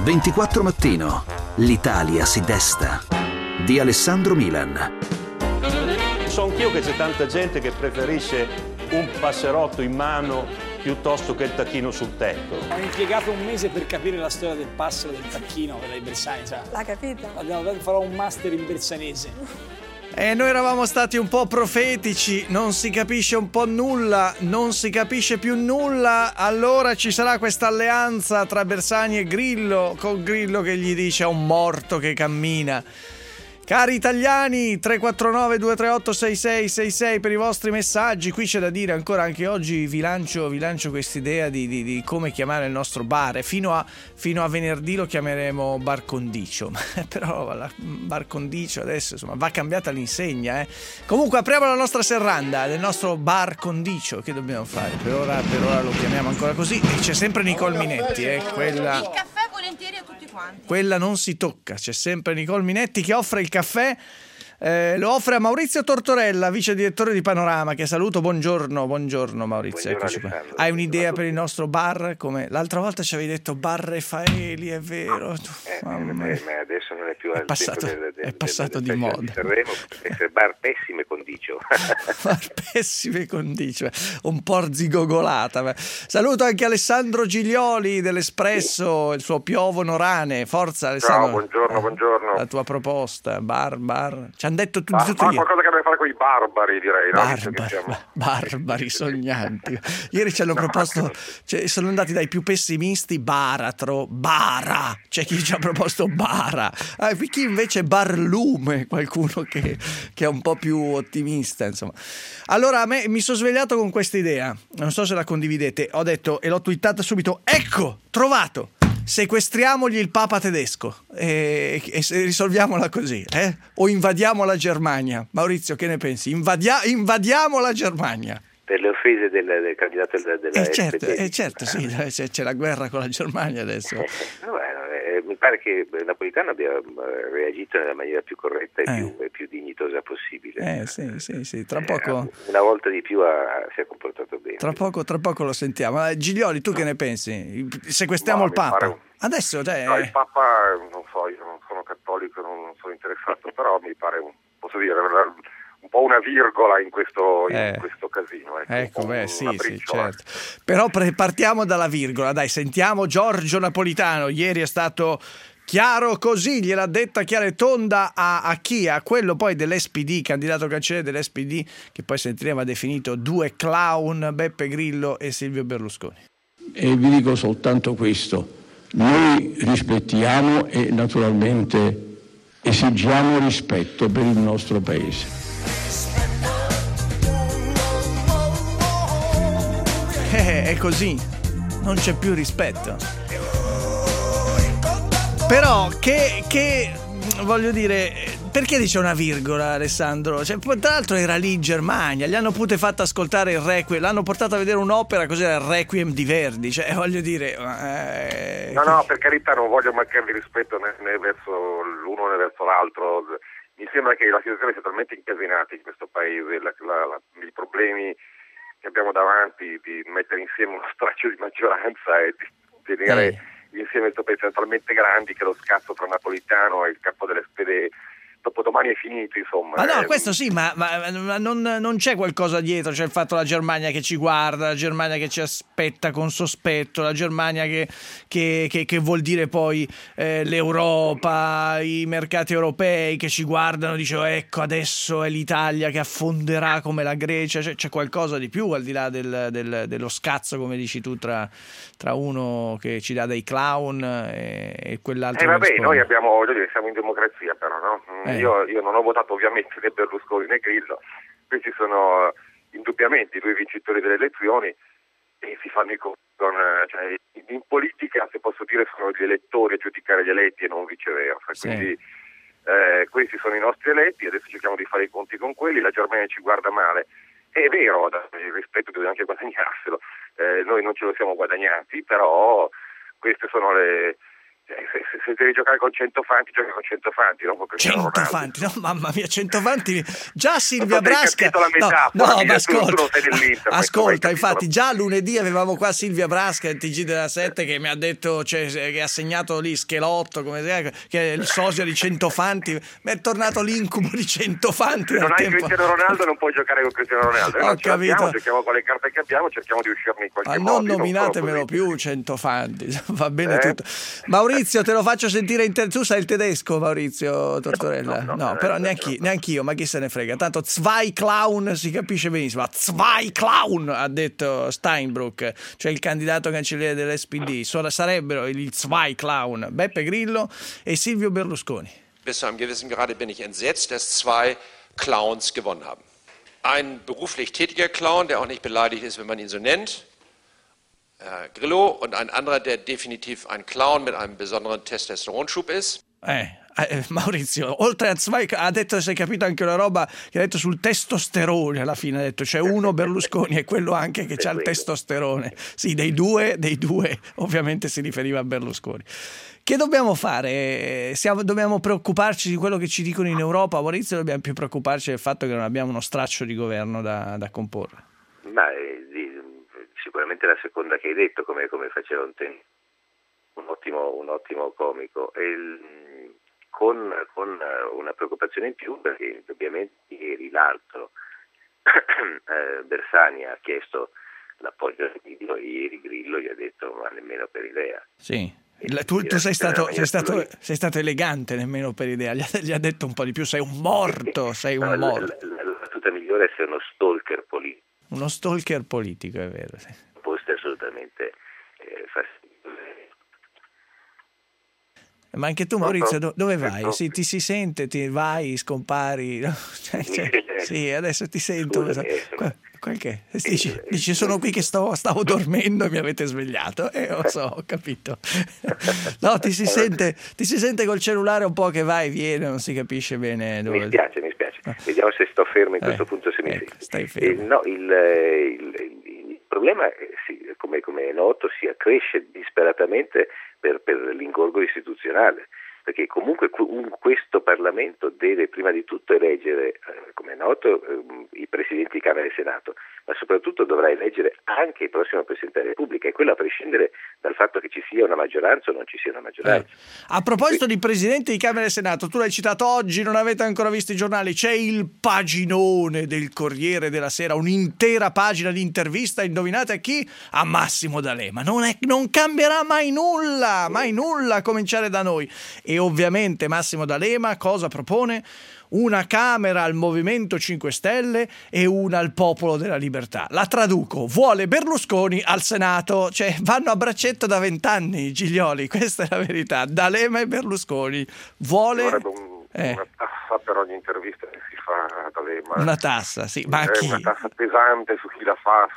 24 mattino. L'Italia si desta. Di Alessandro Milan. So anch'io che c'è tanta gente che preferisce un passerotto in mano piuttosto che il tacchino sul tetto. Ho impiegato un mese per capire la storia del passero del tacchino per i bersani. L'ha capita? Farò un master in bersanese. Noi eravamo stati un po' profetici, non si capisce un po' nulla, non si capisce più nulla, allora ci sarà questa alleanza tra Bersani e Grillo, con Grillo che gli dice a un morto che cammina. Cari italiani, 349 238 6666 per i vostri messaggi. Qui c'è da dire ancora, anche oggi vi lancio quest'idea di come chiamare il nostro bar. Fino a venerdì lo chiameremo Bar Condicio. Però Bar Condicio adesso insomma va cambiata l'insegna. Comunque apriamo la nostra serranda del nostro Bar Condicio. Che dobbiamo fare? Per ora lo chiamiamo ancora così. E c'è sempre Nicole Minetti, quella. Il caffè volentieri a tutti quanti. Quella non si tocca. C'è sempre Nicole Minetti che offre il caffè, lo offre a Maurizio Tortorella, vice direttore di Panorama, che saluto. Buongiorno Maurizio. Eccoci qua. Hai un'idea per il nostro bar? Come l'altra volta ci avevi detto Bar Refaeli, è vero? Ma adesso non è più al è passato di moda. Sanremo, essere bar pessime condicio. Bar pessime condicio, un po' zigogolata. Saluto anche Alessandro Giglioli dell'Espresso, il suo piovono rane. Forza Alessandro. Ciao, buongiorno. La tua proposta, bar. Ci hanno detto tutto qualcosa che deve fare con i barbari, direi, no? Barbari sognanti. Ieri ci hanno proposto, sono andati dai più pessimisti, Baratro, Bara, c'è chi ci ha proposto Bara, chi invece Barlume, qualcuno che è un po' più ottimista, insomma. Allora a me mi sono svegliato con questa idea, non so se la condividete, ho detto e l'ho twittata subito, ecco, trovato! Sequestriamogli il Papa tedesco e risolviamola così, o invadiamo la Germania. Maurizio, che ne pensi? Invadiamo la Germania. Per le offese del candidato della SPD. Certo, sì, c'è la guerra con la Germania adesso. Mi pare che Napolitano abbia reagito nella maniera più corretta e più dignitosa possibile. Sì, tra poco. Una volta di più si è comportato bene. Tra poco lo sentiamo. Giglioli, tu che ne pensi? Sequestriamo il Papa? Adesso No, il Papa non so, io non sono cattolico, non sono interessato, però mi pare, posso dire, un po' una virgola in questo casino. Sì, certo. Però partiamo dalla virgola, dai, sentiamo Giorgio Napolitano. Ieri è stato chiaro così, gliel'ha detta chiara e tonda a chi? A quello poi dell'SPD, candidato cancelliere dell'SPD, che poi sentiremo ha definito due clown, Beppe Grillo e Silvio Berlusconi. E vi dico soltanto questo: noi rispettiamo e naturalmente esigiamo rispetto per il nostro paese. È così, non c'è più rispetto. Però che voglio dire, perché dice una virgola, Alessandro? Tra l'altro era lì in Germania, gli hanno pure fatto ascoltare il Requiem, l'hanno portato a vedere un'opera, cos'era il Requiem di Verdi, voglio dire. No, per carità, non voglio mancare di rispetto né verso l'uno né verso l'altro. Mi sembra che la situazione sia talmente incasinata in questo paese, i problemi che abbiamo davanti di mettere insieme uno straccio di maggioranza e di tenere insieme questo paese talmente grandi che lo scazzo tra Napolitano e il capo dell'SPD dopodomani è finito, insomma. Ma no, questo sì, ma non c'è qualcosa dietro, c'è il fatto la Germania che ci guarda, la Germania che ci aspetta con sospetto, la Germania che vuol dire poi l'Europa, i mercati europei che ci guardano, dice ecco adesso è l'Italia che affonderà come la Grecia, c'è qualcosa di più al di là dello scazzo, come dici tu, tra uno che ci dà dei clown e quell'altro. Noi siamo in democrazia, però, no? Io non ho votato ovviamente né Berlusconi né Grillo, questi sono indubbiamente i due vincitori delle elezioni e si fanno i conti in politica, se posso dire, sono gli elettori a giudicare gli eletti e non viceversa, quindi questi sono i nostri eletti, adesso cerchiamo di fare i conti con quelli, la Germania ci guarda male, è vero, il rispetto bisogna anche guadagnarselo, noi non ce lo siamo guadagnati, però queste sono Se devi giocare con Centofanti, gioca con Centofanti, non con Cristiano Ronaldo. Centofanti, no, mamma mia, Centofanti. Già Silvia Brasca. La metafora, ma ascolta, tu infatti, già lunedì avevamo qua Silvia Brasca in TG della 7 che mi ha detto, che ha segnato lì Schelotto, che è il sosia di Centofanti. Mi è tornato l'incubo di Centofanti. Se non hai Cristiano Ronaldo, non puoi giocare con Cristiano Ronaldo. Ho capito. Giochiamo con le carte che abbiamo, cerchiamo di uscirne in qualche modo. Non nominatemelo più Centofanti, va bene tutto. Maurizio, te lo faccio sentire tu sai il tedesco, Maurizio Tortorella? No, però neanch'io, ma chi se ne frega. Tanto Zwei Clown si capisce benissimo. Zwei Clown, ha detto Steinbrück, cioè il candidato cancelliere dell'SPD. Sarebbero gli Zwei Clown, Beppe Grillo e Silvio Berlusconi. Bis zu einem gewissen Grade bin ich entsetzt, dass zwei Clowns gewonnen haben. Ein beruflich tätiger Clown, der auch nicht beleidigt ist, wenn man ihn so nennt, Grillo, und ein anderer, der definitiv ein Clown mit einem besonderen Testosteronschub ist. Maurizio, oltre a Zweig ha detto, si è capito anche una roba che ha detto sul testosterone alla fine, ha detto c'è uno Berlusconi e quello anche che c'ha il testosterone. Sì, dei due ovviamente si riferiva a Berlusconi. Che dobbiamo fare? Dobbiamo preoccuparci di quello che ci dicono in Europa, Maurizio, o dobbiamo più preoccuparci del fatto che non abbiamo uno straccio di governo da comporre? Sicuramente la seconda che hai detto, come faceva un ottimo comico, con una preoccupazione in più, perché ovviamente ieri l'altro Bersani ha chiesto l'appoggio di Grillo, ieri Grillo gli ha detto ma nemmeno per idea. Sì. Tu sei stato elegante, nemmeno per idea, gli ha detto un po' di più, sei un morto. La battuta migliore è essere uno stalker politico. Uno stalker politico, è vero. Sì. Posto assolutamente fastidioso. Ma anche tu, Maurizio, dove vai? Sì, ti si sente, ti vai, scompari. No? Sì, adesso ti sento. Dici, sono qui che stavo dormendo e mi avete svegliato. Lo so, ho capito. No, ti si sente col cellulare un po' che va e viene, non si capisce bene dove. Mi spiace. Vediamo se sto fermo in questo punto, se mi senti. Stai fermo. No, il problema, come è noto, si accresce disperatamente per l'ingorgo istituzionale, perché comunque questo Parlamento deve prima di tutto eleggere, come è noto, i presidenti di Camera e Senato, ma soprattutto dovrà eleggere anche il prossimo Presidente della Repubblica, e quello a prescindere dal fatto che ci sia una maggioranza o non ci sia una maggioranza. A proposito di Presidente di Camera e Senato, tu l'hai citato oggi, non avete ancora visto i giornali, c'è il paginone del Corriere della Sera, un'intera pagina di intervista, indovinate a chi? A Massimo D'Alema. Non cambierà mai nulla, a cominciare da noi. E ovviamente Massimo D'Alema cosa propone? Una Camera al Movimento 5 Stelle e una al Popolo della Libertà. La traduco: vuole Berlusconi al Senato. Cioè vanno a braccetto da 20 anni Giglioli, questa è la verità. D'Alema e Berlusconi. Vorrebbe una tassa per ogni intervista che si fa a D'Alema. Una tassa, sì, ma a chi? Una tassa pesante su chi la fa.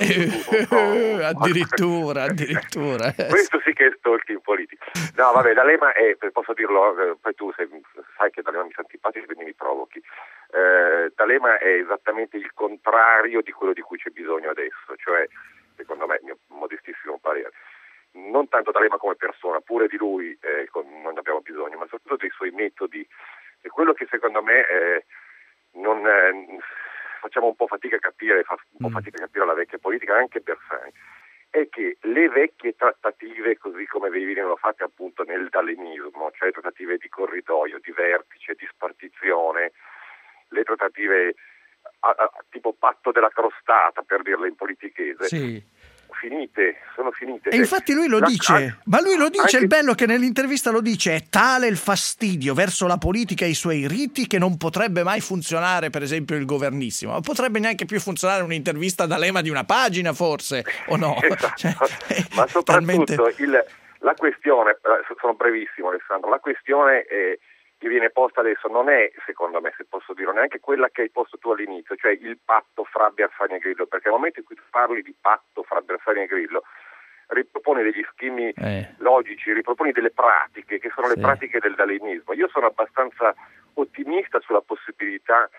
Addirittura. Questo sì che è stalking politico. No, vabbè, D'Alema è, posso dirlo, poi tu sai che D'Alema mi sta antipatico, quindi mi provochi. D'Alema è esattamente il contrario di quello di cui c'è bisogno adesso, cioè, secondo me, mio modestissimo parere. Non tanto D'Alema come persona, pure di lui non abbiamo bisogno, ma soprattutto dei suoi metodi. E quello che secondo me non facciamo un po' fatica a capire, fa un po' fatica a capire la vecchia politica, anche Bersani, è che le vecchie trattative, così come venivano fatte appunto nel dalemismo, cioè trattative di corridoio, di vertice, di spartizione, le trattative tipo patto della crostata, per dirle in politichese, sì. Sono finite. E infatti lui lo dice, ma lui lo dice, il bello che nell'intervista lo dice, è tale il fastidio verso la politica e i suoi riti che non potrebbe mai funzionare, per esempio, il governissimo. Non potrebbe neanche più funzionare un'intervista D'Alema di una pagina, forse, o no? Esatto. Ma soprattutto la questione, sono brevissimo Alessandro, la questione che viene posta adesso non è, secondo me, se posso dire, neanche quella che hai posto tu all'inizio, cioè il patto fra Bersani e Grillo, perché nel momento in cui tu parli di patto fra Bersani e Grillo riproponi degli schemi logici, riproponi delle pratiche che sono le pratiche del dalemismo. Io sono abbastanza ottimista sulla possibilità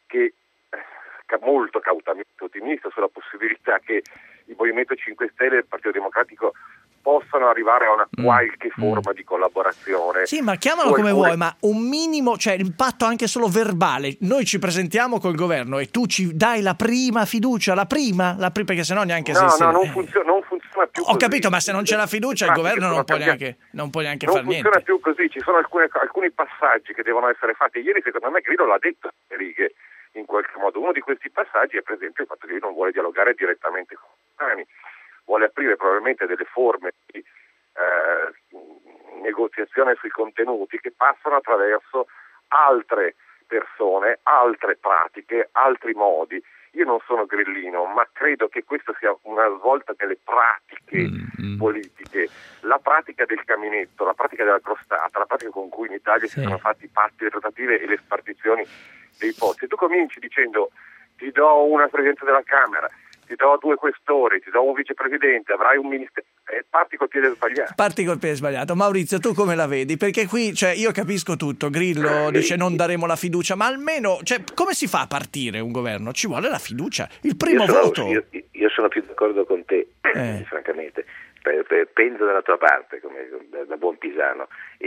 molto cautamente ottimista sulla possibilità che il Movimento 5 Stelle e il Partito Democratico possano arrivare a una qualche forma di collaborazione. Sì, ma chiamalo come vuoi, ma un minimo, cioè l'impatto anche solo verbale. Noi ci presentiamo col governo e tu ci dai la prima fiducia, la prima perché sennò neanche non funziona più. Ho capito, ma se non c'è la fiducia il governo non può neanche fare niente. Non funziona più così, ci sono alcuni passaggi che devono essere fatti. Ieri secondo me Grillo l'ha detto a righe in qualche modo. Uno di questi passaggi è per esempio il fatto che lui non vuole dialogare direttamente con i vuole aprire probabilmente delle forme di negoziazione sui contenuti che passano attraverso altre persone, altre pratiche, altri modi. Io non sono grillino, ma credo che questa sia una svolta delle pratiche politiche, la pratica del caminetto, la pratica della crostata, la pratica con cui in Italia si sono fatti i patti, le trattative e le spartizioni dei posti. Tu cominci dicendo ti do una presidenza della Camera, ti do 2 questori, ti do un vicepresidente, avrai un ministero, parti col piede sbagliato. Maurizio, tu come la vedi? Perché qui, cioè, io capisco tutto, Grillo dice non daremo la fiducia, ma almeno, cioè, come si fa a partire un governo? Ci vuole la fiducia, il primo voto. Io sono più d'accordo con te, francamente. Penso dalla tua parte, come da buon pisano.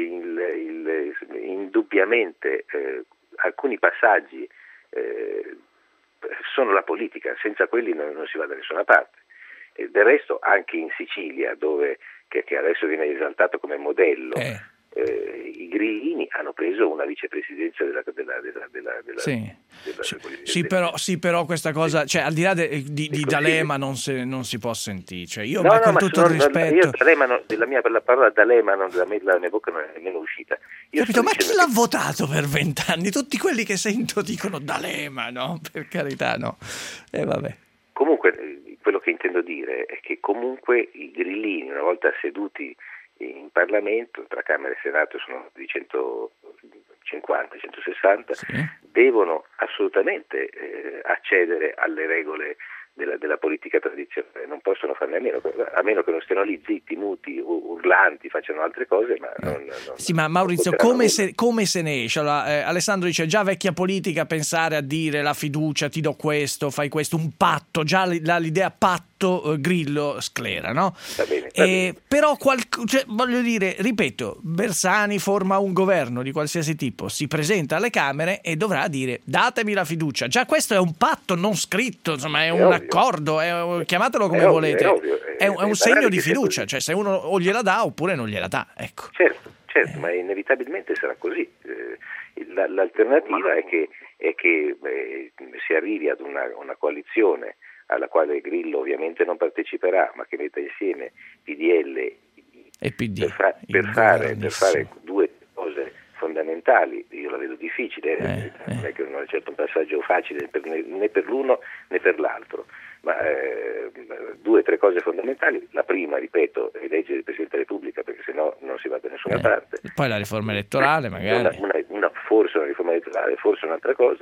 Indubbiamente alcuni passaggi sono la politica, senza quelli non si va da nessuna parte. Del resto anche in Sicilia, dove che adesso viene esaltato come modello, i grillini hanno preso una vicepresidenza della però questa cosa, cioè al di là di D'Alema non si può sentire, cioè io con tutto il rispetto, io D'Alema la parola D'Alema dalla mia bocca non è nemmeno uscita. Capito? Ma chi l'ha votato per 20 anni? Tutti quelli che sento dicono D'Alema, no? Per carità, no? Vabbè. Comunque quello che intendo dire è che comunque i grillini, una volta seduti in Parlamento, tra Camera e Senato sono di 150, 160, devono assolutamente accedere alle regole della politica tradizionale, non possono farne a meno che non stiano lì zitti, muti, urlanti, facciano altre cose, ma ma Maurizio, come se ne esce? Allora, Alessandro dice già vecchia politica pensare a dire la fiducia, ti do questo, fai questo, un patto, già l'idea patto Grillo sclera, no? Va bene. Però voglio dire, ripeto, Bersani forma un governo di qualsiasi tipo, si presenta alle Camere e dovrà dire datemi la fiducia. Già questo è un patto non scritto, insomma è un accordo, chiamatelo come volete, è un segno di fiducia, cioè se uno o gliela dà oppure non gliela dà, ecco. Certo, ma inevitabilmente sarà così. L'alternativa è che si arrivi ad una coalizione alla quale Grillo ovviamente non parteciperà, ma che metta insieme PDL e PD per fare 2 cose fondamentali. Io la vedo difficile, non è che non è certo un passaggio facile né per l'uno né per l'altro, ma 2 o 3 cose fondamentali. La prima, ripeto, è eleggere il Presidente della Repubblica, perché sennò non si va da nessuna parte. Poi la riforma elettorale magari. Forse una riforma elettorale, forse un'altra cosa,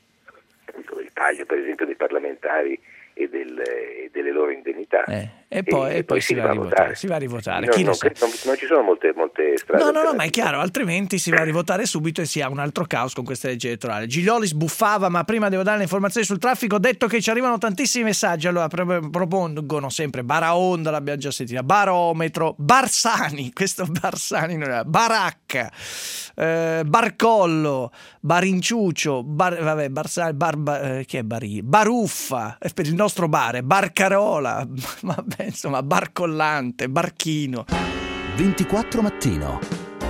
il taglio per esempio dei parlamentari e delle loro indennità, e poi si va a rivotare. Non ci sono molte strade. No, ma è chiaro, altrimenti si va a rivotare subito e si ha un altro caos con questa legge elettorale. Giglioli sbuffava, ma prima devo dare le informazioni sul traffico. Ho detto che ci arrivano tantissimi messaggi, allora propongono sempre Baraonda, l'abbiamo già sentita, Barometro, Barsani, questo Barsani non era, Baracca, Barcollo, Barinciuccio, Barsani, chi è Baruffa, per il nostro bar, Barcarola, vabbè, insomma, Barcollante, Barchino. 24 Mattino.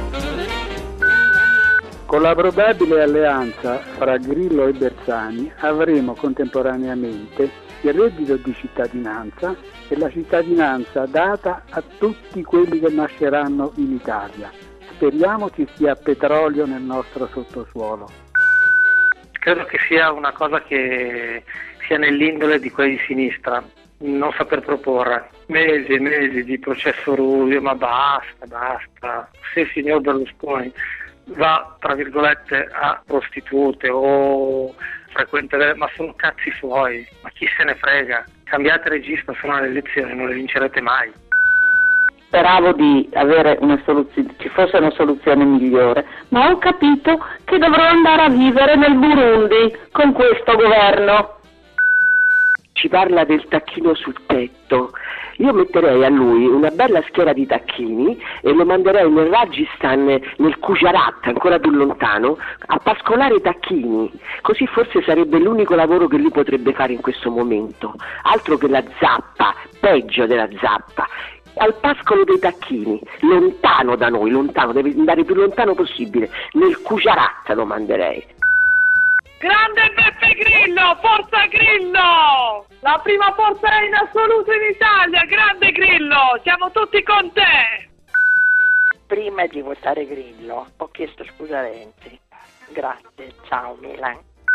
Con la probabile alleanza fra Grillo e Bersani avremo contemporaneamente il reddito di cittadinanza e la cittadinanza data a tutti quelli che nasceranno in Italia. Speriamo ci sia petrolio nel nostro sottosuolo. Credo che sia una cosa che sia nell'indole di quelli di sinistra, non saper proporre. Mesi e mesi di processo Rubio, ma basta. Se il signor Berlusconi va, tra virgolette, a prostitute o frequenta ma sono cazzi suoi, ma chi se ne frega. Cambiate regista, se no le elezioni non le vincerete mai. Speravo di avere una soluzione, ci fosse una soluzione migliore, ma ho capito che dovrò andare a vivere nel Burundi con questo governo. Ci parla del tacchino sul tetto, Io metterei a lui una bella schiera di tacchini e lo manderei nel Rajasthan, nel Gujarat, ancora più lontano, a pascolare i tacchini, così forse sarebbe l'unico lavoro che lui potrebbe fare in questo momento, altro che la zappa, peggio della zappa. Al pascolo dei tacchini, lontano da noi, lontano, deve andare più lontano possibile, nel Gujarat lo manderei. Grande Beppe Grillo, forza Grillo! La prima forza in assoluto in Italia, grande Grillo, siamo tutti con te! Prima di votare Grillo ho chiesto scusa a Renzi. Grazie, ciao Milan.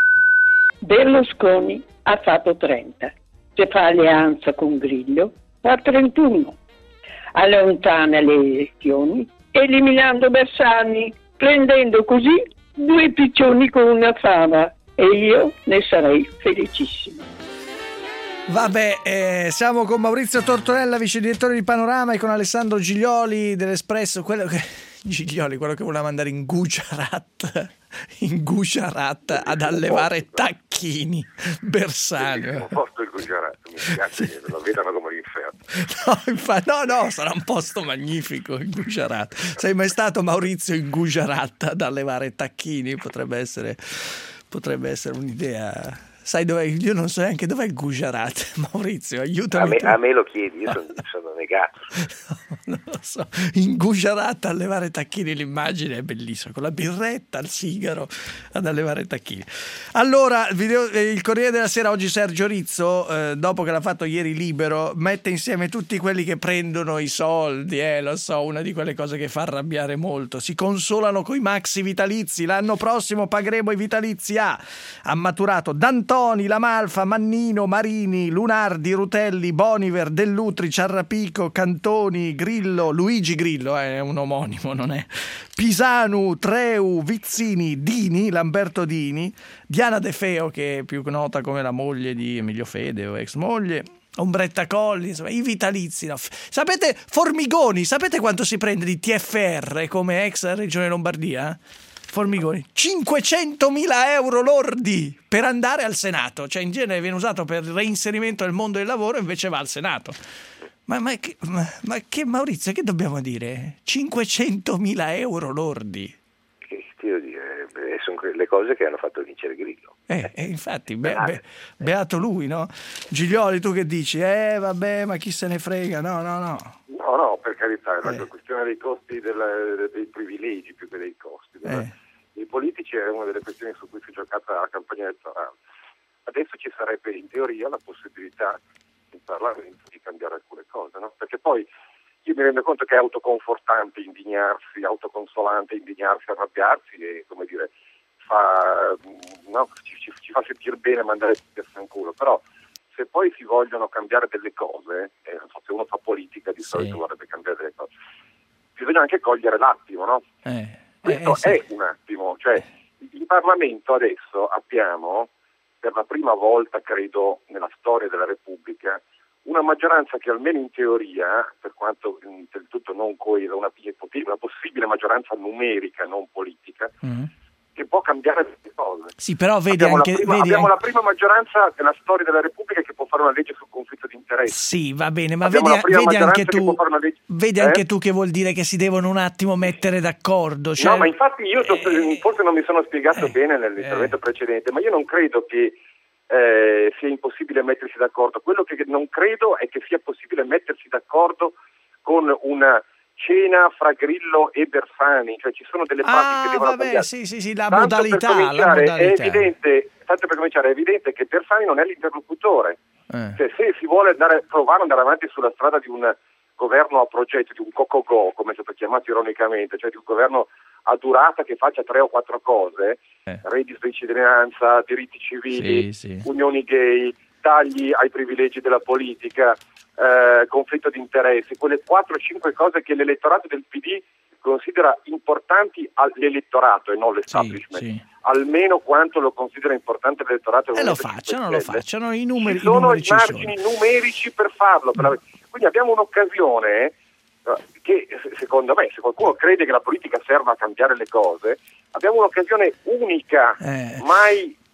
Berlusconi ha fatto 30, se fa alleanza con Grillo fa 31. Allontana le elezioni eliminando Bersani, prendendo così 2 piccioni con una fava, e io ne sarei felicissimo. Vabbè, siamo con Maurizio Tortorella, vice direttore di Panorama, e con Alessandro Giglioli dell'Espresso, quello che voleva mandare in Gujarat ad allevare tacchini. Bersani. Un posto il Gujarat, mi spiace che lo vedano come l'inferno. No, sarà un posto magnifico il Gujarat. Sei mai stato, Maurizio, in Gujarat ad allevare tacchini? Potrebbe essere un'idea. Sai dov'è? Io non so neanche dov'è il Gujarat. Maurizio, aiutami. A me lo chiedi, io sono negato. Non lo so. In Gujarat allevare tacchini, l'immagine è bellissima, con la birretta, il sigaro ad allevare tacchini. Allora, il Corriere della Sera oggi, Sergio Rizzo, dopo che l'ha fatto ieri Libero, mette insieme tutti quelli che prendono i soldi, lo so, una di quelle cose che fa arrabbiare molto. Si consolano coi maxi vitalizi, l'anno prossimo pagheremo i vitalizi ha maturato D'Antoni, Lamalfa, Mannino, Marini, Lunardi, Rutelli, Boniver, Dell'Utri, Ciarrapico, Cantoni, Grillo, Luigi Grillo, è un omonimo, non è? Pisanu, Treu, Vizzini, Dini, Lamberto Dini, Diana De Feo, che è più nota come la moglie di Emilio Fede o ex moglie, Ombretta Colli, insomma, i vitalizi. No. Sapete, Formigoni, sapete quanto si prende di TFR come ex Regione Lombardia? Formigoni, 500.000 euro lordi per andare al Senato, cioè in genere viene usato per il reinserimento nel mondo del lavoro, invece va al Senato. Ma che Maurizio, che dobbiamo dire? 500.000 euro lordi. Che ti devo dire, sono le cose che hanno fatto vincere Grillo. Infatti, beato lui, no? Giglioli, tu che dici? Vabbè, ma chi se ne frega? No, per carità, è la questione dei costi dei privilegi più che dei costi. I politici è una delle questioni su cui si è giocata la campagna elettorale. Adesso ci sarebbe in teoria la possibilità in Parlamento di cambiare alcune cose, no? Perché poi io mi rendo conto che è autoconfortante indignarsi, autoconsolante indignarsi, arrabbiarsi e, come dire, ci fa sentire bene mandare tutti a fanculo, però se poi si vogliono cambiare delle cose, non so, se uno fa politica di solito vorrebbe cambiare delle cose, bisogna anche cogliere l'attimo, no? Questo è un attimo, cioè in Parlamento adesso abbiamo, per la prima volta credo nella storia della Repubblica, una maggioranza che almeno in teoria, per quanto del tutto non coesa, una possibile maggioranza numerica, non politica, che può cambiare delle cose. Sì, però abbiamo la prima maggioranza della storia della Repubblica che può fare una legge sul conflitto di interessi. Sì, va bene, ma vedi anche tu che vuol dire che si devono un attimo mettere d'accordo. Cioè... No, ma infatti io forse non mi sono spiegato bene nell'intervento precedente, ma io non credo che sia impossibile mettersi d'accordo. Quello che non credo è che sia possibile mettersi d'accordo con una cena fra Grillo e Bersani, cioè ci sono delle pratiche che devono cambiare. Sì, la modalità. Tanto per cominciare, è evidente che Bersani non è l'interlocutore. Cioè, se si vuole provare ad andare avanti sulla strada di un governo a progetto, di un COCOGO, come è stato chiamato ironicamente, cioè di un governo a durata che faccia 3 o 4 cose, reddito di cittadinanza, diritti civili, unioni gay, tagli ai privilegi della politica, conflitto di interessi, quelle 4 o 5 cose che l'elettorato del PD considera importanti all'elettorato e non l'establishment, almeno quanto lo considera importante l'elettorato. E lo facciano, i numeri. Ci sono i margini numerici per farlo. Quindi abbiamo un'occasione che, secondo me, se qualcuno crede che la politica serva a cambiare le cose, abbiamo un'occasione unica, mai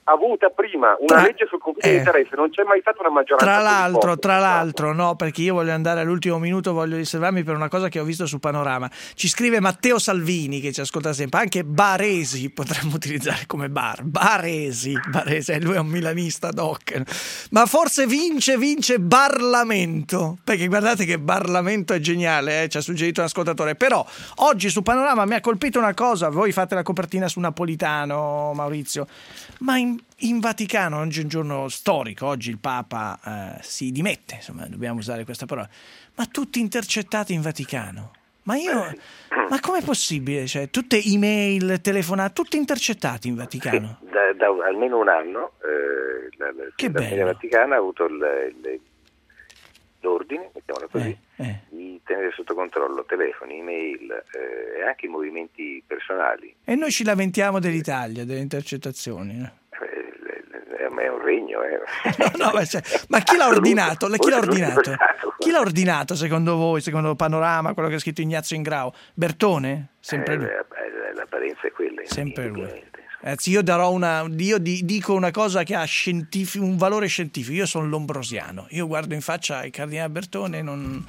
avuta prima una legge sul conflitto di interesse, non c'è mai stata una maggioranza. Tra l'altro, no, perché io voglio andare all'ultimo minuto, voglio riservarmi per una cosa che ho visto su Panorama. Ci scrive Matteo Salvini, che ci ascolta sempre, anche Baresi potremmo utilizzare come Baresi, lui è un milanista doc, ma forse vince Barlamento, perché guardate che Barlamento è geniale, ci ha suggerito un ascoltatore. Però oggi su Panorama mi ha colpito una cosa, voi fate la copertina su Napolitano, Maurizio, ma in Vaticano oggi è un giorno storico, oggi il Papa si dimette, insomma dobbiamo usare questa parola, ma tutti intercettati in Vaticano. Ma ma com'è possibile? Cioè, tutte email, telefonate, tutti intercettati in Vaticano? Sì, da almeno un anno che la Famiglia Vaticana ha avuto l'ordine, mettiamola così, di tenere sotto controllo telefoni, email e anche i movimenti personali. E noi ci lamentiamo dell'Italia, delle intercettazioni. È un regno. No, ma chi l'ha ordinato? Chi l'ha ordinato secondo voi, secondo Panorama, quello che ha scritto Ignazio Ingrao? Bertone? Sempre lui. L'apparenza è quella. Sempre lui. Io dico una cosa che ha un valore scientifico. Io sono lombrosiano. Io guardo in faccia il cardinale Bertone e non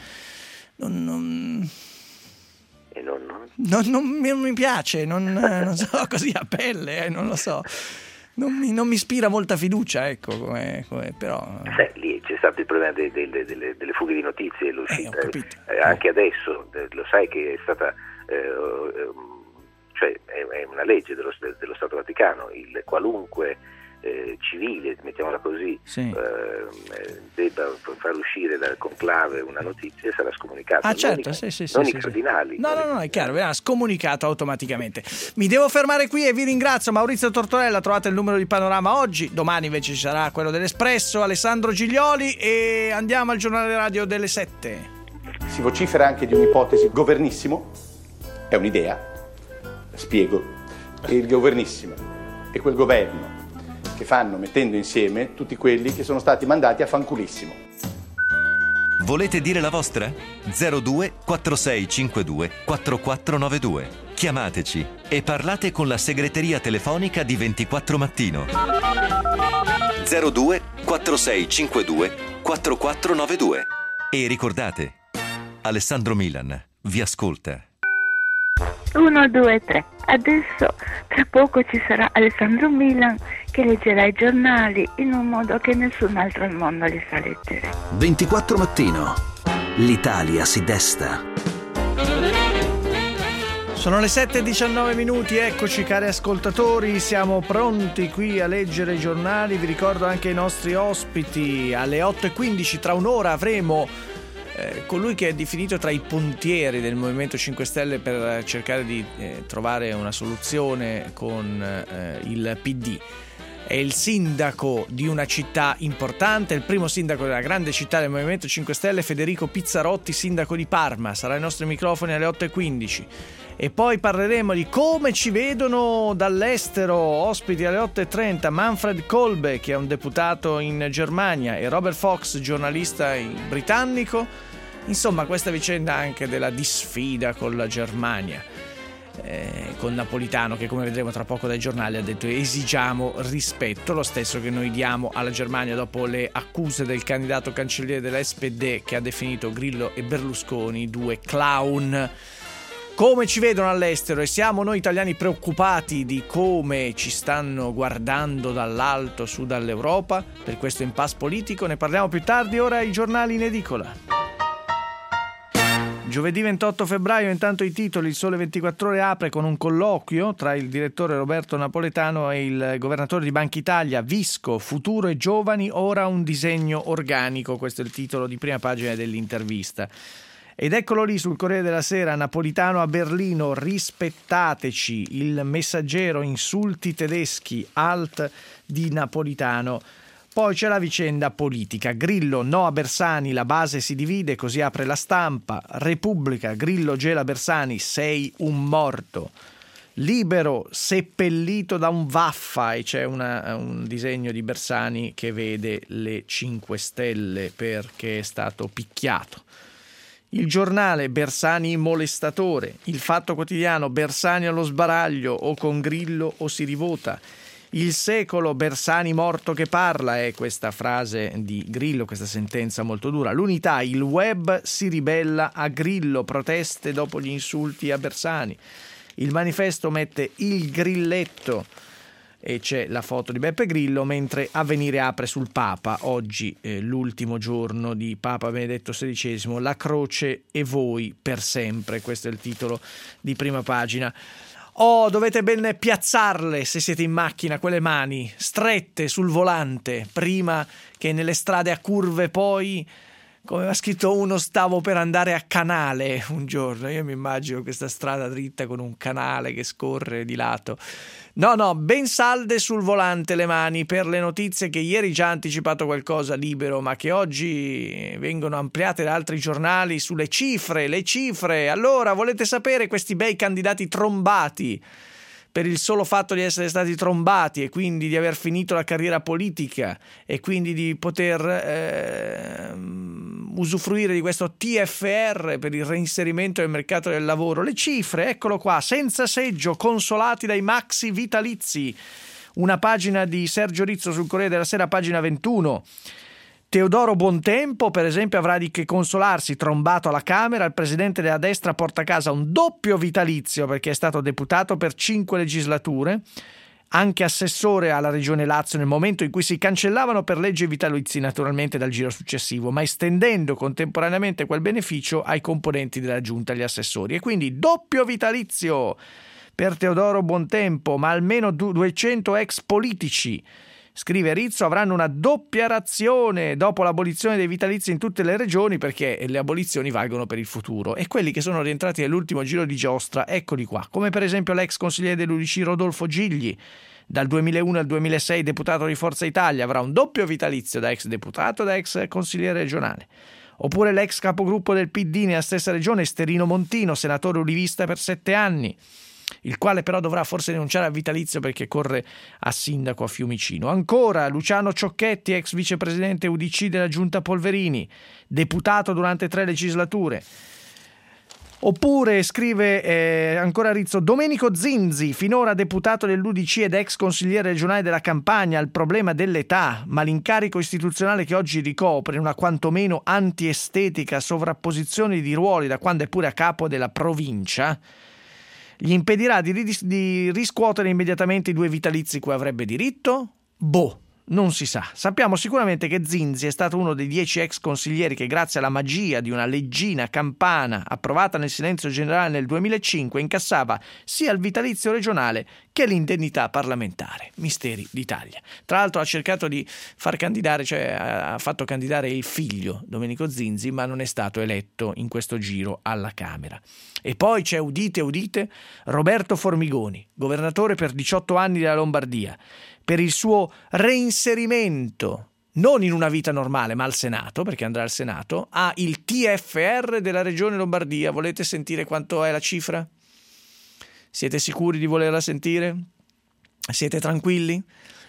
mi piace, non so, così a pelle, non lo so. Non mi ispira molta fiducia, ecco, però... Lì c'è stato il problema delle fughe di notizie, l'uscita, anche adesso, lo sai che è stata, cioè è una legge dello Stato Vaticano, il qualunque civile, mettiamola così, debba far uscire dal conclave una notizia sarà scomunicata. Certo, non i cardinali. No, è chiaro, verrà scomunicato automaticamente. Mi devo fermare qui e vi ringrazio. Maurizio Tortorella, trovate il numero di Panorama oggi, domani invece ci sarà quello dell'Espresso, Alessandro Giglioli, e andiamo al giornale radio delle 7. Si vocifera anche di un'ipotesi governissimo, è un'idea, spiego, il governissimo è quel governo che fanno mettendo insieme tutti quelli che sono stati mandati a fanculissimo. Volete dire la vostra? 02 4652 4492. Chiamateci e parlate con la segreteria telefonica di 24 Mattino. 02 4652 4492. E ricordate, Alessandro Milan vi ascolta. 1, 2, 3. Adesso tra poco ci sarà Alessandro Milan che leggerà i giornali in un modo che nessun altro al mondo li sa leggere. 24 Mattino. L'Italia si desta. Sono le 7:19, eccoci cari ascoltatori, siamo pronti qui a leggere i giornali. Vi ricordo anche i nostri ospiti. Alle 8:15 tra un'ora avremo colui che è definito tra i pontieri del Movimento 5 Stelle per cercare di trovare una soluzione con il PD. È il sindaco di una città importante, il primo sindaco della grande città del Movimento 5 Stelle, Federico Pizzarotti, sindaco di Parma. Sarà ai nostri microfoni alle 8:15. E poi parleremo di come ci vedono dall'estero, ospiti alle 8:30, Manfred Kolbe, che è un deputato in Germania, e Robert Fox, giornalista britannico. Insomma, questa vicenda anche della disfida con la Germania, con Napolitano, che come vedremo tra poco dai giornali ha detto esigiamo rispetto, lo stesso che noi diamo alla Germania dopo le accuse del candidato cancelliere della SPD, che ha definito Grillo e Berlusconi due clown. Come ci vedono all'estero, e siamo noi italiani preoccupati di come ci stanno guardando dall'alto su dall'Europa per questo impasse politico? Ne parliamo più tardi. Ora i giornali in edicola. Giovedì 28 febbraio, intanto i titoli. Il Sole 24 Ore apre con un colloquio tra il direttore Roberto Napoletano e il governatore di Banca Italia, Visco, futuro e giovani, ora un disegno organico. Questo è il titolo di prima pagina dell'intervista. Ed eccolo lì sul Corriere della Sera, Napolitano a Berlino, rispettateci, il Messaggero, insulti tedeschi, alt di Napolitano. Poi c'è la vicenda politica, Grillo no a Bersani, la base si divide, così apre La Stampa. Repubblica, Grillo gela Bersani, sei un morto. Libero, seppellito da un vaffa, e c'è un disegno di Bersani che vede le 5 Stelle perché è stato picchiato. Il Giornale, Bersani molestatore. Il Fatto Quotidiano, Bersani allo sbaraglio, o con Grillo o si rivota. Il secolo, Bersani morto che parla, è questa frase di Grillo, questa sentenza molto dura. L'Unità, il web si ribella a Grillo, proteste dopo gli insulti a Bersani. Il Manifesto mette il grilletto e c'è la foto di Beppe Grillo, mentre Avvenire apre sul Papa, oggi l'ultimo giorno di Papa Benedetto XVI, la croce e voi per sempre, questo è il titolo di prima pagina. Dovete ben piazzarle se siete in macchina, quelle mani strette sul volante, prima che nelle strade a curve poi, come ha scritto uno, stavo per andare a Canale un giorno. Io mi immagino questa strada dritta con un canale che scorre di lato. No, ben salde sul volante le mani per le notizie che ieri già ha anticipato qualcosa Libero, ma che oggi vengono ampliate da altri giornali sulle cifre, le cifre. Allora, volete sapere questi bei candidati trombati per il solo fatto di essere stati trombati e quindi di aver finito la carriera politica e quindi di poter usufruire di questo TFR per il reinserimento nel mercato del lavoro? Le cifre, eccolo qua: senza seggio, consolati dai maxi vitalizi. Una pagina di Sergio Rizzo sul Corriere della Sera, pagina 21. Teodoro Buontempo, per esempio, avrà di che consolarsi, trombato alla Camera. Il presidente della destra porta a casa un doppio vitalizio perché è stato deputato per 5 legislature, anche assessore alla Regione Lazio nel momento in cui si cancellavano per legge i vitalizi, naturalmente dal giro successivo, ma estendendo contemporaneamente quel beneficio ai componenti della giunta, agli assessori. E quindi doppio vitalizio per Teodoro Buontempo, ma almeno 200 ex politici, scrive Rizzo, avranno una doppia razione dopo l'abolizione dei vitalizi in tutte le regioni, perché le abolizioni valgono per il futuro. E quelli che sono rientrati nell'ultimo giro di giostra, eccoli qua, come per esempio l'ex consigliere dell'UDC Rodolfo Gigli, dal 2001 al 2006 deputato di Forza Italia, avrà un doppio vitalizio da ex deputato e da ex consigliere regionale. Oppure l'ex capogruppo del PD nella stessa regione, Sterino Montino, senatore ulivista per 7 anni, il quale però dovrà forse rinunciare al vitalizio perché corre a sindaco a Fiumicino. Ancora Luciano Ciocchetti, ex vicepresidente UDC della Giunta Polverini, deputato durante 3 legislature. Oppure, scrive ancora Rizzo, Domenico Zinzi, finora deputato dell'UDC ed ex consigliere regionale della Campania, al problema dell'età, ma l'incarico istituzionale che oggi ricopre, in una quantomeno antiestetica sovrapposizione di ruoli da quando è pure a capo della provincia, gli impedirà di riscuotere immediatamente i 2 vitalizi cui avrebbe diritto? Non si sa. Sappiamo sicuramente che Zinzi è stato uno dei 10 ex consiglieri che, grazie alla magia di una leggina campana approvata nel silenzio generale nel 2005, incassava sia il vitalizio regionale che l'indennità parlamentare. Misteri d'Italia. Tra l'altro ha cercato di far candidare, cioè ha fatto candidare il figlio Domenico Zinzi, ma non è stato eletto in questo giro alla Camera. E poi c'è, udite, Roberto Formigoni, governatore per 18 anni della Lombardia, per il suo reinserimento, non in una vita normale, ma al Senato, perché andrà al Senato, ha il TFR della Regione Lombardia. Volete sentire quanto è la cifra? Siete sicuri di volerla sentire? Siete tranquilli?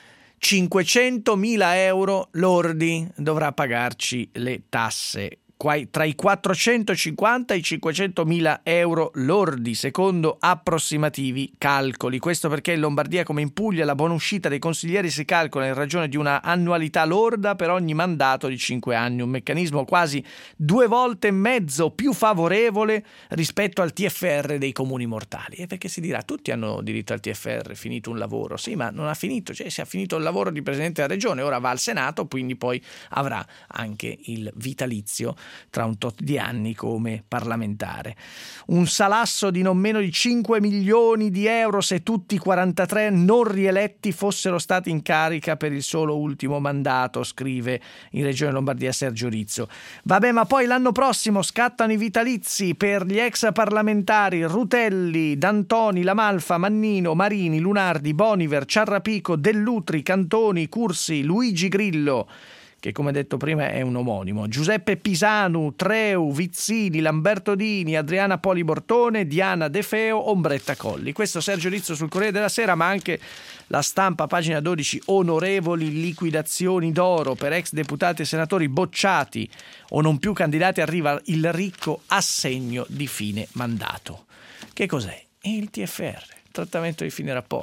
500.000 euro lordi dovrà pagarci le tasse, tra i 450 e i 500.000 euro lordi, secondo approssimativi calcoli. Questo perché in Lombardia, come in Puglia, la buonuscita dei consiglieri si calcola in ragione di una annualità lorda per ogni mandato di 5 anni, un meccanismo quasi 2 volte e mezzo più favorevole rispetto al TFR dei comuni mortali. E perché si dirà, tutti hanno diritto al TFR, finito un lavoro. Sì, ma non ha finito, cioè si è finito il lavoro di presidente della regione, ora va al Senato, quindi poi avrà anche il vitalizio tra un tot di anni come parlamentare. Un salasso di non meno di 5 milioni di euro se tutti i 43 non rieletti fossero stati in carica per il solo ultimo mandato, scrive in Regione Lombardia Sergio Rizzo. Vabbè, ma poi l'anno prossimo scattano i vitalizi per gli ex parlamentari Rutelli, D'Antoni, Lamalfa, Mannino, Marini, Lunardi, Boniver, Ciarrapico, Dell'Utri, Cantoni, Cursi, Luigi Grillo, che come detto prima è un omonimo, Giuseppe Pisanu, Treu, Vizzini, Lamberto Dini, Adriana Poli Bortone, Diana De Feo, Ombretta Colli. Questo Sergio Rizzo sul Corriere della Sera, ma anche La Stampa, pagina 12, onorevoli liquidazioni d'oro per ex deputati e senatori bocciati o non più candidati, arriva il ricco assegno di fine mandato. Che cos'è? È il TFR, trattamento di fine rapporto.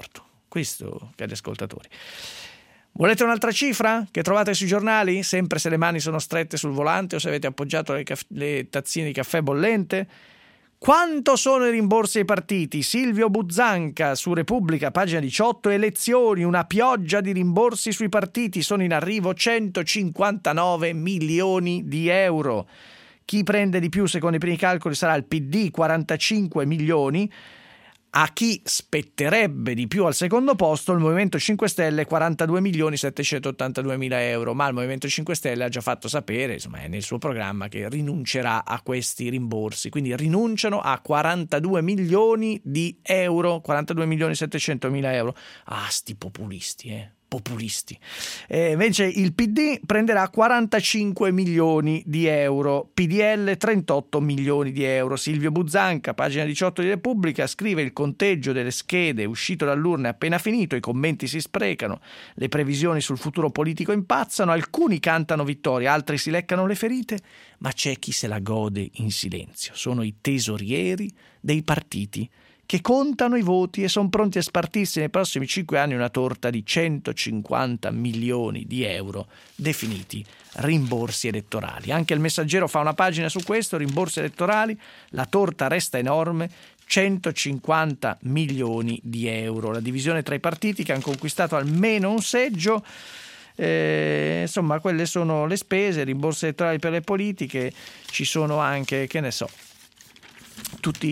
Questo, cari ascoltatori. Volete un'altra cifra che trovate sui giornali? Sempre se le mani sono strette sul volante o se avete appoggiato le tazzine di caffè bollente? Quanto sono i rimborsi ai partiti? Silvio Buzzanca su Repubblica, pagina 18, elezioni, una pioggia di rimborsi sui partiti, sono in arrivo 159 milioni di euro. Chi prende di più secondo i primi calcoli sarà il PD, 45 milioni. A chi spetterebbe di più al secondo posto il Movimento 5 Stelle, 42 milioni 782 mila euro, ma il Movimento 5 Stelle ha già fatto sapere, insomma è nel suo programma, che rinuncerà a questi rimborsi, quindi rinunciano a 42 milioni di euro, 42 milioni 700 mila euro. Sti populisti, populisti. Invece il PD prenderà 45 milioni di euro, PDL 38 milioni di euro. Silvio Buzzanca, pagina 18 di Repubblica, scrive: il conteggio delle schede uscito dall'urna è appena finito, i commenti si sprecano, le previsioni sul futuro politico impazzano, alcuni cantano vittoria, altri si leccano le ferite, ma c'è chi se la gode in silenzio. Sono i tesorieri dei partiti che contano i voti e sono pronti a spartirsi nei prossimi 5 anni una torta di 150 milioni di euro, definiti rimborsi elettorali. Anche il Messaggero fa una pagina su questo, rimborsi elettorali, la torta resta enorme, 150 milioni di euro. La divisione tra i partiti che hanno conquistato almeno un seggio, insomma quelle sono le spese, rimborsi elettorali per le politiche, ci sono anche, che ne so, tutti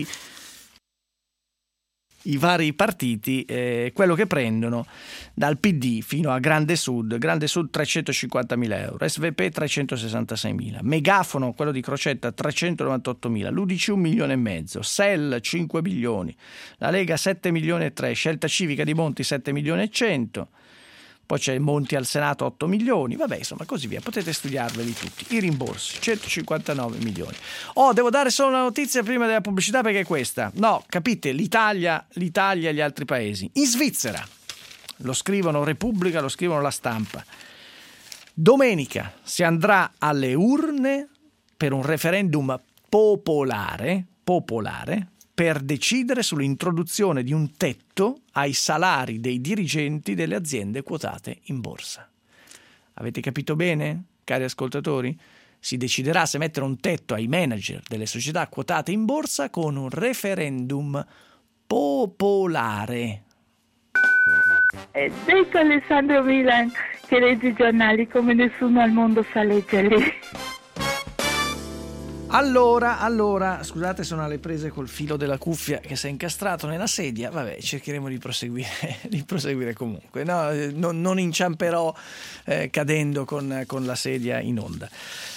i vari partiti, quello che prendono dal PD fino a Grande Sud 350.000 euro, SVP 366.000, Megafono, quello di Crocetta, 398.000, l'UDC 1,5 milioni, SEL 5 milioni, la Lega 7 milioni e 3, Scelta Civica di Monti 7 milioni e 100, poi c'è Monti al Senato 8 milioni, vabbè, insomma, così via. Potete studiarveli tutti. I rimborsi, 159 milioni. Devo dare solo una notizia prima della pubblicità, perché è questa. No, capite, l'Italia e gli altri paesi. In Svizzera, lo scrivono Repubblica, lo scrivono La Stampa. Domenica si andrà alle urne per un referendum popolare per decidere sull'introduzione di un tetto ai salari dei dirigenti delle aziende quotate in borsa. Avete capito bene, cari ascoltatori? Si deciderà se mettere un tetto ai manager delle società quotate in borsa con un referendum popolare. Ed ecco Alessandro Milan che legge i giornali come nessuno al mondo sa leggerli. Allora, scusate, sono alle prese col filo della cuffia che si è incastrato nella sedia. Vabbè, cercheremo di proseguire comunque. No, non inciamperò cadendo con la sedia in onda.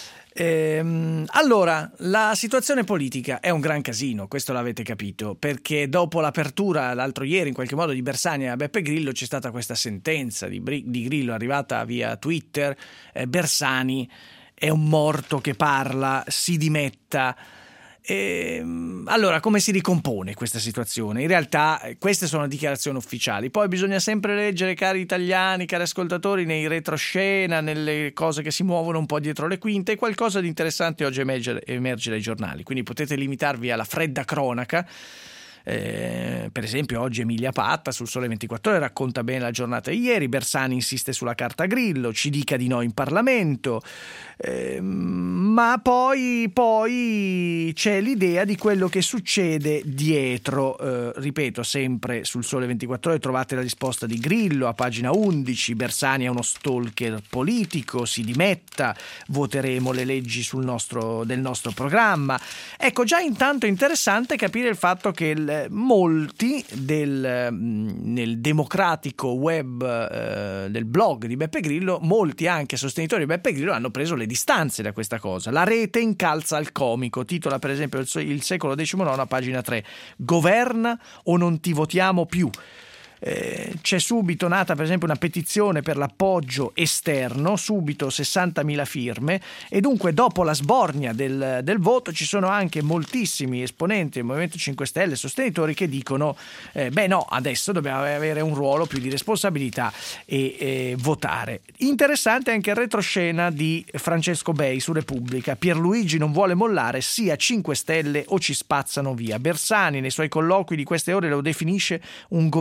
Allora, la situazione politica è un gran casino, questo l'avete capito, perché dopo l'apertura l'altro ieri in qualche modo di Bersani a Beppe Grillo c'è stata questa sentenza di Grillo arrivata via Twitter: Bersani è un morto che parla, si dimetta. Allora, come si ricompone questa situazione? In realtà queste sono dichiarazioni ufficiali, poi bisogna sempre leggere, cari italiani, cari ascoltatori, nei retroscena, nelle cose che si muovono un po' dietro le quinte, qualcosa di interessante oggi emerge dai giornali, quindi potete limitarvi alla fredda cronaca. Per esempio oggi Emilia Patta sul Sole 24 Ore racconta bene la giornata di ieri. Bersani insiste sulla carta Grillo, ci dica di no in Parlamento, ma poi c'è l'idea di quello che succede dietro. Ripeto, sempre sul Sole 24 Ore trovate la risposta di Grillo a pagina 11: Bersani è uno stalker politico, si dimetta, voteremo le leggi del nostro programma. Ecco, già intanto è interessante capire il fatto che molti nel democratico web del blog di Beppe Grillo, molti anche sostenitori di Beppe Grillo hanno preso le distanze da questa cosa. La rete incalza al comico, titola per esempio il Secolo XIX, pagina 3: governa o non ti votiamo più. C'è subito nata per esempio una petizione per l'appoggio esterno, subito 60.000 firme, e dunque dopo la sbornia del voto ci sono anche moltissimi esponenti del Movimento 5 Stelle, sostenitori, che dicono no, adesso dobbiamo avere un ruolo più di responsabilità e votare. Interessante anche il retroscena di Francesco Bei su Repubblica: Pierluigi non vuole mollare, sia 5 Stelle o ci spazzano via. Bersani nei suoi colloqui di queste ore lo definisce un governo di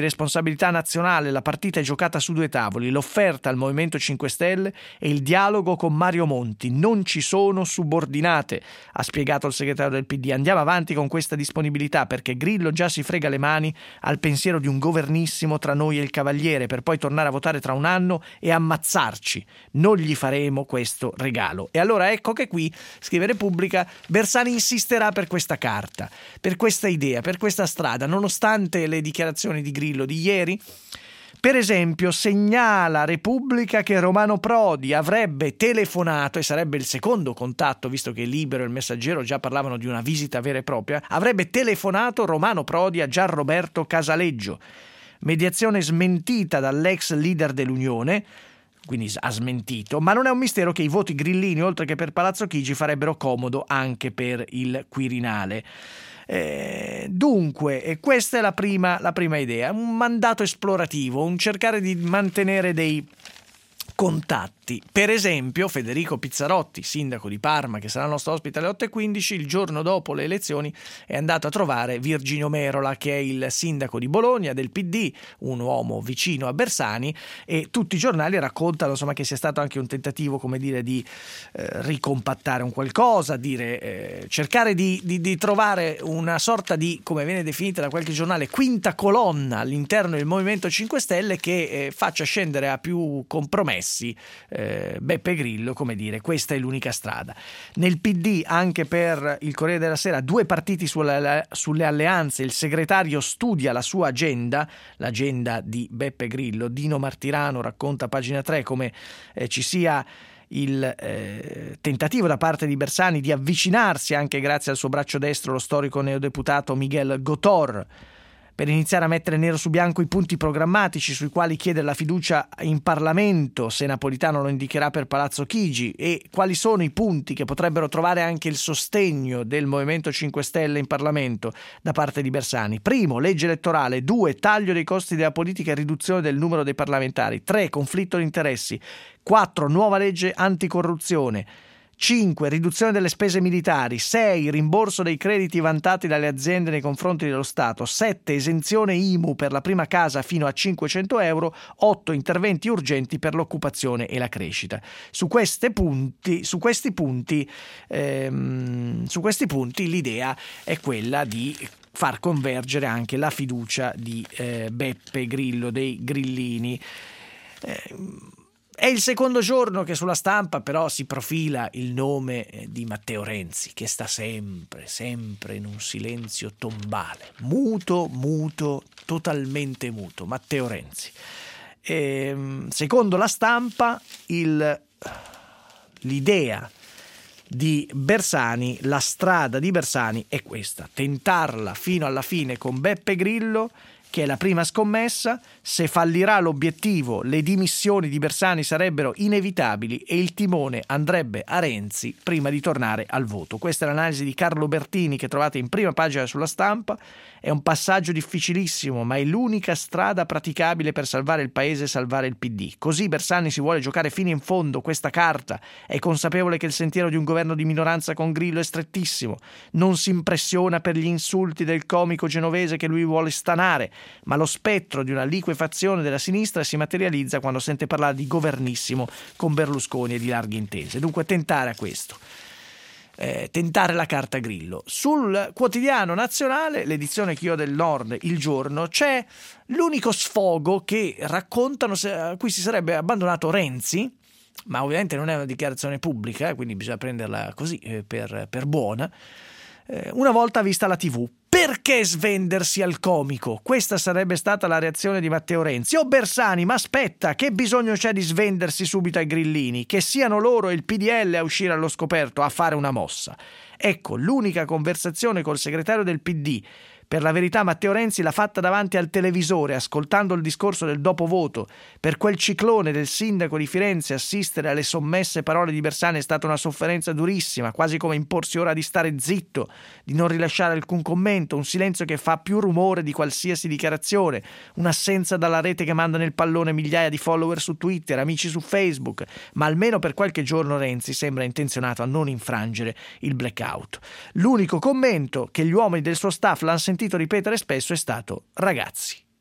responsabilità nazionale la partita è giocata su due tavoli, l'offerta al Movimento 5 Stelle e il dialogo con Mario Monti. Non ci sono subordinate, ha spiegato il segretario del PD. Andiamo avanti con questa disponibilità perché Grillo già si frega le mani al pensiero di un governissimo tra noi e il Cavaliere per poi tornare a votare tra un anno e ammazzarci. Non gli faremo questo regalo. E allora ecco che qui, scrive Repubblica, Bersani insisterà per questa carta, per questa idea, per questa strada, nonostante le dichiarazioni di Grillo di ieri. Per esempio, segnala Repubblica che Romano Prodi avrebbe telefonato, e sarebbe il secondo contatto, visto che Libero e il Messaggero già parlavano di una visita vera e propria, avrebbe telefonato Romano Prodi a Gianroberto Casaleggio. Mediazione smentita dall'ex leader dell'Unione, quindi ha smentito, ma non è un mistero che i voti grillini, oltre che per Palazzo Chigi, farebbero comodo anche per il Quirinale. Dunque, questa è la prima idea, un mandato esplorativo, un cercare di mantenere dei contatti. Per esempio, Federico Pizzarotti, sindaco di Parma, che sarà il nostro ospite alle 8:15, il giorno dopo le elezioni è andato a trovare Virginio Merola, che è il sindaco di Bologna del PD, un uomo vicino a Bersani, e tutti i giornali raccontano insomma che sia stato anche un tentativo, come dire, di ricompattare un qualcosa, cercare di trovare una sorta di, come viene definita da qualche giornale, quinta colonna all'interno del Movimento 5 Stelle che faccia scendere a più compromessi Beppe Grillo, come dire, questa è l'unica strada. Nel PD, anche per il Corriere della Sera, due partiti sulle alleanze, il segretario studia la sua agenda, l'agenda di Beppe Grillo. Dino Martirano racconta a pagina 3 come ci sia il tentativo da parte di Bersani di avvicinarsi, anche grazie al suo braccio destro, lo storico neodeputato Miguel Gotor, per iniziare a mettere nero su bianco i punti programmatici sui quali chiedere la fiducia in Parlamento, se Napolitano lo indicherà per Palazzo Chigi, e quali sono i punti che potrebbero trovare anche il sostegno del Movimento 5 Stelle in Parlamento da parte di Bersani. Primo, legge elettorale. 2, taglio dei costi della politica e riduzione del numero dei parlamentari. 3, conflitto di interessi. 4, nuova legge anticorruzione. 5, riduzione delle spese militari. 6, rimborso dei crediti vantati dalle aziende nei confronti dello Stato. 7, esenzione IMU per la prima casa fino a 500 euro. 8, interventi urgenti per l'occupazione e la crescita. Su questi punti l'idea è quella di far convergere anche la fiducia di Beppe Grillo, dei grillini. È il secondo giorno che sulla Stampa però si profila il nome di Matteo Renzi, che sta sempre in un silenzio tombale, muto, totalmente muto. Matteo Renzi. Secondo la Stampa, l'idea di Bersani, la strada di Bersani è questa: tentarla fino alla fine con Beppe Grillo, che è la prima scommessa. Se fallirà l'obiettivo, le dimissioni di Bersani sarebbero inevitabili e il timone andrebbe a Renzi prima di tornare al voto. Questa è l'analisi di Carlo Bertini, che trovate in prima pagina sulla Stampa. È un passaggio difficilissimo, ma è l'unica strada praticabile per salvare il paese e salvare il PD. Così Bersani si vuole giocare fino in fondo questa carta. È consapevole che il sentiero di un governo di minoranza con Grillo è strettissimo. Non si impressiona per gli insulti del comico genovese che lui vuole stanare, ma lo spettro di una liquefazione della sinistra si materializza quando sente parlare di governissimo con Berlusconi e di larghe intese. Dunque tentare a questo. Tentare la carta Grillo. Sul quotidiano nazionale, l'edizione che io del Nord, Il Giorno, c'è l'unico sfogo che raccontano a cui si sarebbe abbandonato Renzi, ma ovviamente non è una dichiarazione pubblica, quindi bisogna prenderla così per buona. Una volta vista la TV. Perché svendersi al comico? Questa sarebbe stata la reazione di Matteo Renzi. Oh Bersani, ma aspetta, che bisogno c'è di svendersi subito ai grillini? Che siano loro e il PDL a uscire allo scoperto, a fare una mossa. Ecco, l'unica conversazione col segretario del PD, per la verità Matteo Renzi l'ha fatta davanti al televisore, ascoltando il discorso del dopovoto. Per quel ciclone del sindaco di Firenze assistere alle sommesse parole di Bersani è stata una sofferenza durissima, quasi come imporsi ora di stare zitto, di non rilasciare alcun commento, un silenzio che fa più rumore di qualsiasi dichiarazione, un'assenza dalla rete che manda nel pallone migliaia di follower su Twitter, amici su Facebook, ma almeno per qualche giorno Renzi sembra intenzionato a non infrangere il blackout. L'unico commento che gli uomini del suo staff l'hanno sentito ripetere spesso è stato: ragazzi,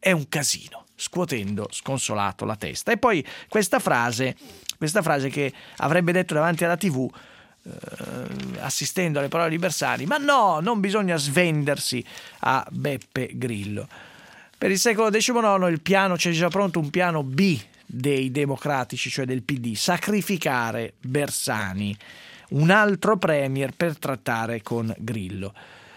è un casino, scuotendo sconsolato la testa. E poi questa frase che avrebbe detto davanti alla TV, assistendo alle parole di Bersani: ma no, non bisogna svendersi a Beppe Grillo. Per il secolo XIX il piano, c'è già pronto un piano B dei democratici, cioè del PD: sacrificare Bersani, un altro premier per trattare con Grillo.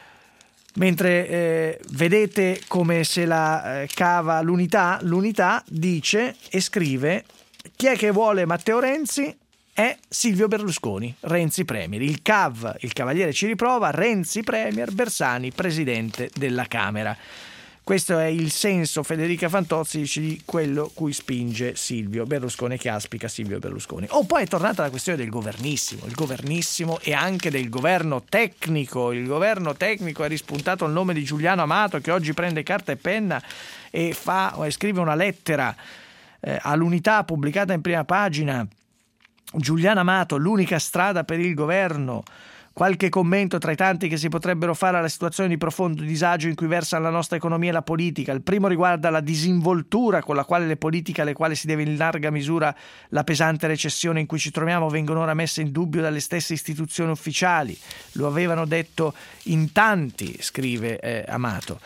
Mentre vedete come se la cava l'unità dice e scrive: chi è che vuole Matteo Renzi? È Silvio Berlusconi, Renzi premier. Il CAV, il Cavaliere ci riprova, Renzi premier, Bersani presidente della Camera. Questo è il senso, Federica Fantozzi dice, di quello cui spinge Silvio Berlusconi, che aspica Silvio Berlusconi. Poi è tornata la questione del governissimo e anche del governo tecnico. Il governo tecnico ha rispuntato il nome di Giuliano Amato, che oggi prende carta e penna e scrive una lettera all'Unità pubblicata in prima pagina. Giuliano Amato, l'unica strada per il governo. Qualche commento tra i tanti che si potrebbero fare alla situazione di profondo disagio in cui versa la nostra economia e la politica. Il primo riguarda la disinvoltura con la quale le politiche alle quali si deve in larga misura la pesante recessione in cui ci troviamo vengono ora messe in dubbio dalle stesse istituzioni ufficiali. Lo avevano detto in tanti, scrive Amato.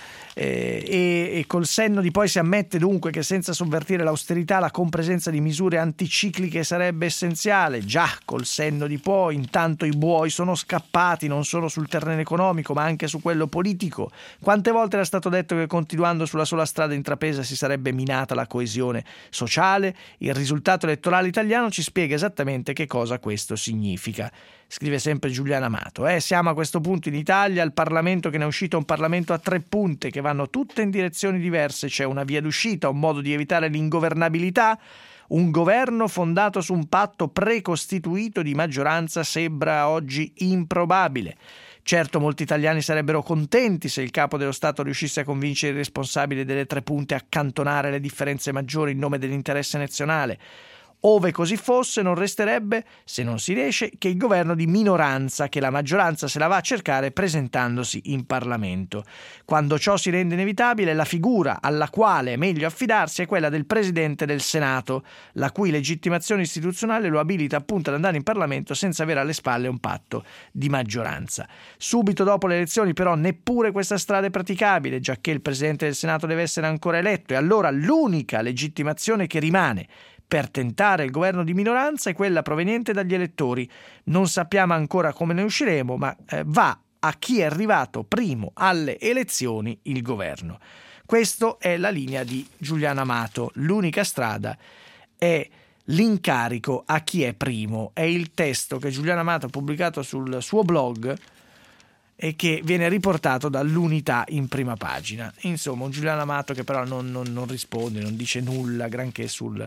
E col senno di poi si ammette dunque che senza sovvertire l'austerità la compresenza di misure anticicliche sarebbe essenziale. Già, col senno di poi, intanto i buoi sono scappati non solo sul terreno economico ma anche su quello politico. Quante volte era stato detto che continuando sulla sola strada intrapresa si sarebbe minata la coesione sociale? Il risultato elettorale italiano ci spiega esattamente che cosa questo significa. Scrive sempre Giuliano Amato. Siamo a questo punto in Italia, il Parlamento che ne è uscito è un Parlamento a tre punte che vanno tutte in direzioni diverse. C'è una via d'uscita, un modo di evitare l'ingovernabilità. Un governo fondato su un patto precostituito di maggioranza sembra oggi improbabile. Certo, molti italiani sarebbero contenti se il capo dello Stato riuscisse a convincere i responsabili delle tre punte a accantonare le differenze maggiori in nome dell'interesse nazionale. Ove così fosse, non resterebbe, se non si riesce, che il governo di minoranza, che la maggioranza se la va a cercare presentandosi in Parlamento. Quando ciò si rende inevitabile, la figura alla quale è meglio affidarsi è quella del Presidente del Senato, la cui legittimazione istituzionale lo abilita appunto ad andare in Parlamento senza avere alle spalle un patto di maggioranza. Subito dopo le elezioni, però, neppure questa strada è praticabile, giacché il Presidente del Senato deve essere ancora eletto, e allora l'unica legittimazione che rimane per tentare il governo di minoranza è quella proveniente dagli elettori. Non sappiamo ancora come ne usciremo, ma va a chi è arrivato primo alle elezioni il governo. Questa è la linea di Giuliano Amato. L'unica strada è l'incarico a chi è primo. È il testo che Giuliano Amato ha pubblicato sul suo blog e che viene riportato dall'Unità in prima pagina. Insomma, un Giuliano Amato che però non risponde, non dice nulla granché sul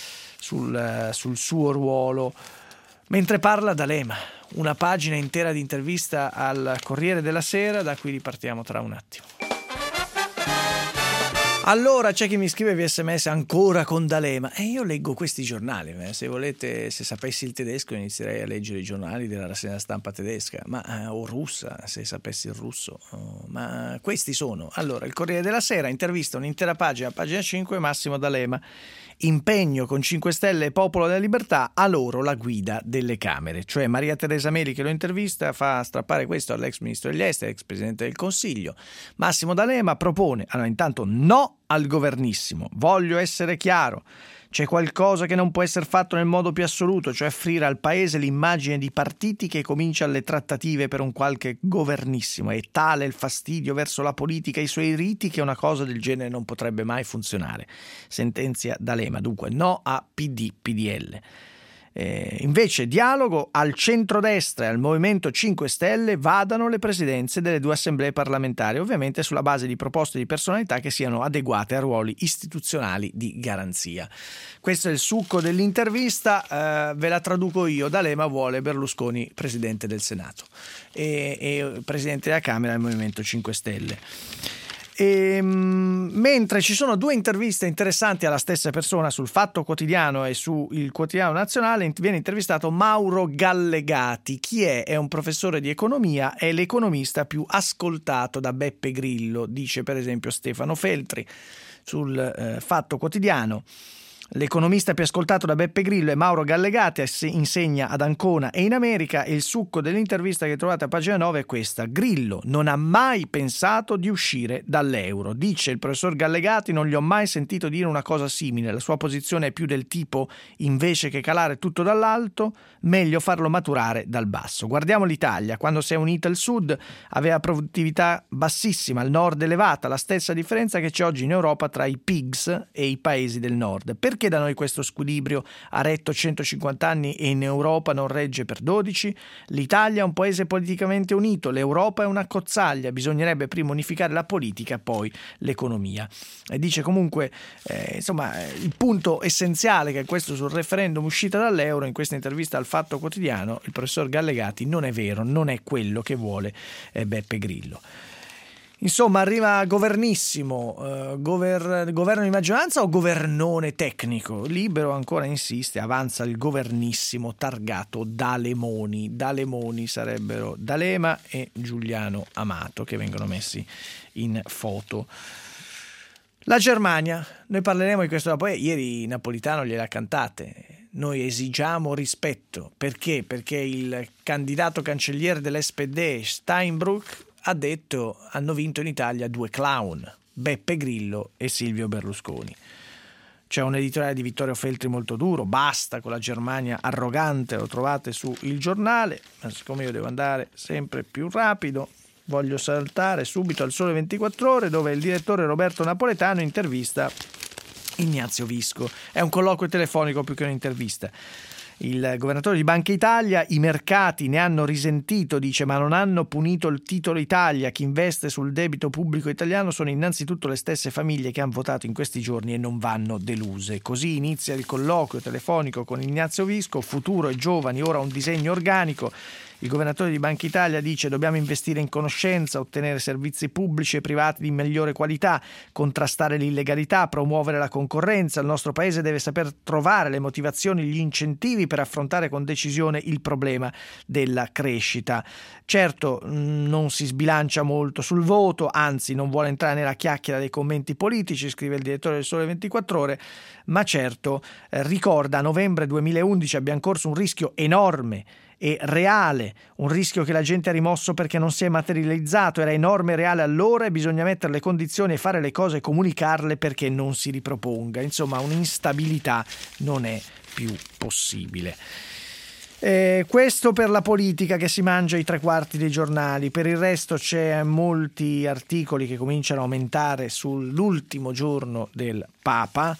suo ruolo, mentre parla D'Alema. Una pagina intera di intervista al Corriere della Sera, da cui ripartiamo tra un attimo. Allora c'è chi mi scrive via SMS ancora con D'Alema, e io leggo questi giornali. Se sapessi il tedesco inizierei a leggere i giornali della rassegna stampa tedesca, o russa, se sapessi il russo, ma questi sono. Allora, il Corriere della Sera intervista un'intera pagina, pagina 5, Massimo D'Alema. Impegno con 5 Stelle e Popolo della Libertà, a loro la guida delle Camere. Cioè Maria Teresa Meli, che lo intervista, fa strappare questo all'ex ministro degli esteri, ex presidente del Consiglio. Massimo D'Alema propone, intanto no al governissimo, voglio essere chiaro, c'è qualcosa che non può essere fatto nel modo più assoluto, cioè offrire al paese l'immagine di partiti che comincia alle trattative per un qualche governissimo. È tale il fastidio verso la politica e i suoi riti che una cosa del genere non potrebbe mai funzionare. Sentenzia D'Alema. Dunque no a PD, PDL. Invece dialogo al centrodestra e al Movimento 5 Stelle vadano le presidenze delle due assemblee parlamentari, ovviamente sulla base di proposte di personalità che siano adeguate a ruoli istituzionali di garanzia. Questo è il succo dell'intervista, ve la traduco io. D'Alema vuole Berlusconi presidente del Senato e presidente della Camera del Movimento 5 Stelle. Mentre ci sono due interviste interessanti alla stessa persona sul Fatto Quotidiano e su Il Quotidiano Nazionale, viene intervistato Mauro Gallegati. Chi è? È un professore di economia, è l'economista più ascoltato da Beppe Grillo, dice per esempio Stefano Feltri sul Fatto Quotidiano. L'economista più ascoltato da Beppe Grillo è Mauro Gallegati, insegna ad Ancona e in America, e il succo dell'intervista che trovate a pagina 9 è questa: Grillo non ha mai pensato di uscire dall'euro. Dice il professor Gallegati: non gli ho mai sentito dire una cosa simile, la sua posizione è più del tipo invece che calare tutto dall'alto, meglio farlo maturare dal basso. Guardiamo l'Italia, quando si è unita il sud aveva produttività bassissima, il nord elevata, la stessa differenza che c'è oggi in Europa tra i PIGS e i paesi del nord. Perché da noi questo squilibrio ha retto 150 anni e in Europa non regge per 12? L'Italia è un paese politicamente unito, l'Europa è una cozzaglia, bisognerebbe prima unificare la politica, poi l'economia. E dice comunque, il punto essenziale che è questo sul referendum uscita dall'euro, in questa intervista al Fatto Quotidiano, il professor Gallegati, non è vero, non è quello che vuole Beppe Grillo. Insomma, arriva governissimo, governo di maggioranza o governone tecnico? Libero ancora insiste, avanza il governissimo targato D'Alemoni. D'Alemoni sarebbero D'Alema e Giuliano Amato, che vengono messi in foto. La Germania, noi parleremo di questo dopo. Ieri Napolitano gliela cantate. Noi esigiamo rispetto. Perché? Perché il candidato cancelliere dell'SPD, Steinbrück, ha detto: hanno vinto in Italia due clown, Beppe Grillo e Silvio Berlusconi. C'è un editoriale di Vittorio Feltri molto duro, basta con la Germania arrogante, lo trovate su Il Giornale, ma siccome io devo andare sempre più rapido voglio saltare subito al Sole 24 Ore, dove il direttore Roberto Napoletano intervista Ignazio Visco. È un colloquio telefonico più che un'intervista. Il governatore di Banca Italia: i mercati ne hanno risentito, dice, ma non hanno punito il titolo Italia. Chi investe sul debito pubblico italiano sono innanzitutto le stesse famiglie che hanno votato in questi giorni e non vanno deluse. Così inizia il colloquio telefonico con Ignazio Visco. Futuro e giovani, ora un disegno organico. Il governatore di Banca Italia dice: dobbiamo investire in conoscenza, ottenere servizi pubblici e privati di migliore qualità, contrastare l'illegalità, promuovere la concorrenza. Il nostro paese deve saper trovare le motivazioni, gli incentivi per affrontare con decisione il problema della crescita. Certo, non si sbilancia molto sul voto, anzi non vuole entrare nella chiacchiera dei commenti politici, scrive il direttore del Sole 24 Ore, ma certo ricorda: a novembre 2011 abbiamo corso un rischio enorme e reale, un rischio che la gente ha rimosso perché non si è materializzato, era enorme e reale allora e bisogna mettere le condizioni e fare le cose e comunicarle perché non si riproponga. Insomma, un'instabilità non è più possibile. Questo per la politica, che si mangia i 3/4 dei giornali. Per il resto c'è molti articoli che cominciano a aumentare sull'ultimo giorno del Papa.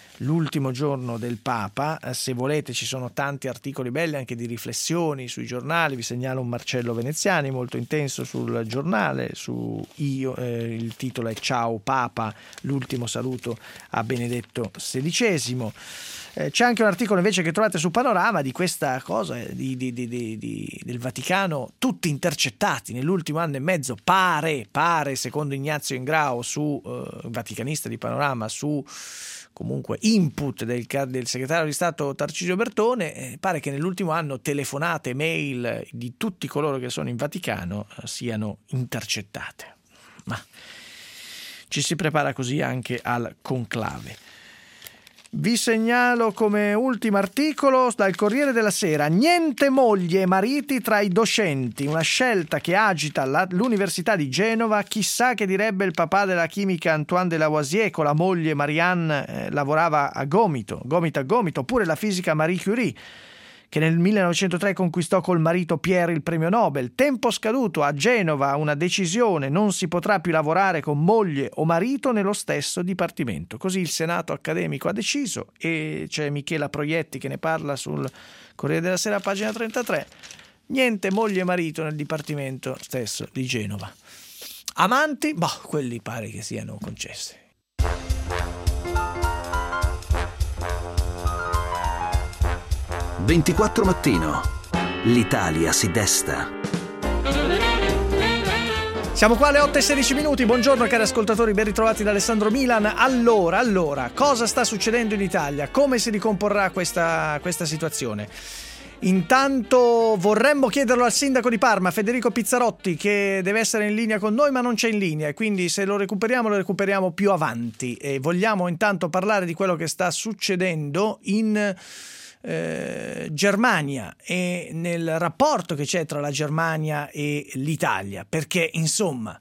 Se volete ci sono tanti articoli belli anche di riflessioni sui giornali. Vi segnalo un Marcello Veneziani molto intenso sul Giornale, il titolo è Ciao Papa, l'ultimo saluto a Benedetto XVI. C'è anche un articolo invece che trovate su Panorama di questa cosa del Vaticano, tutti intercettati nell'ultimo anno e mezzo, pare secondo Ignazio Ingrao, vaticanista di Panorama, su comunque input del segretario di Stato Tarcisio Bertone, pare che nell'ultimo anno telefonate e mail di tutti coloro che sono in Vaticano siano intercettate. Ma ci si prepara così anche al conclave. Vi segnalo come ultimo articolo dal Corriere della Sera: niente mogli e mariti tra i docenti, una scelta che agita l'Università di Genova. Chissà che direbbe il papà della chimica Antoine de Lavoisier, con la moglie Marianne lavorava a gomito, oppure la fisica Marie Curie, che nel 1903 conquistò col marito Pierre il premio Nobel. Tempo scaduto, a Genova una decisione: non si potrà più lavorare con moglie o marito nello stesso dipartimento. Così il Senato accademico ha deciso, e c'è Michela Proietti che ne parla sul Corriere della Sera, pagina 33. Niente moglie e marito nel dipartimento stesso di Genova. Amanti? Quelli pare che siano concessi. 24 Mattino. L'Italia si desta. Siamo qua alle 8:16. Buongiorno cari ascoltatori, ben ritrovati da Alessandro Milan. Allora, cosa sta succedendo in Italia? Come si ricomporrà questa situazione? Intanto vorremmo chiederlo al sindaco di Parma, Federico Pizzarotti, che deve essere in linea con noi ma non c'è in linea, e quindi se lo recuperiamo più avanti. E vogliamo intanto parlare di quello che sta succedendo in Germania e nel rapporto che c'è tra la Germania e l'Italia, perché insomma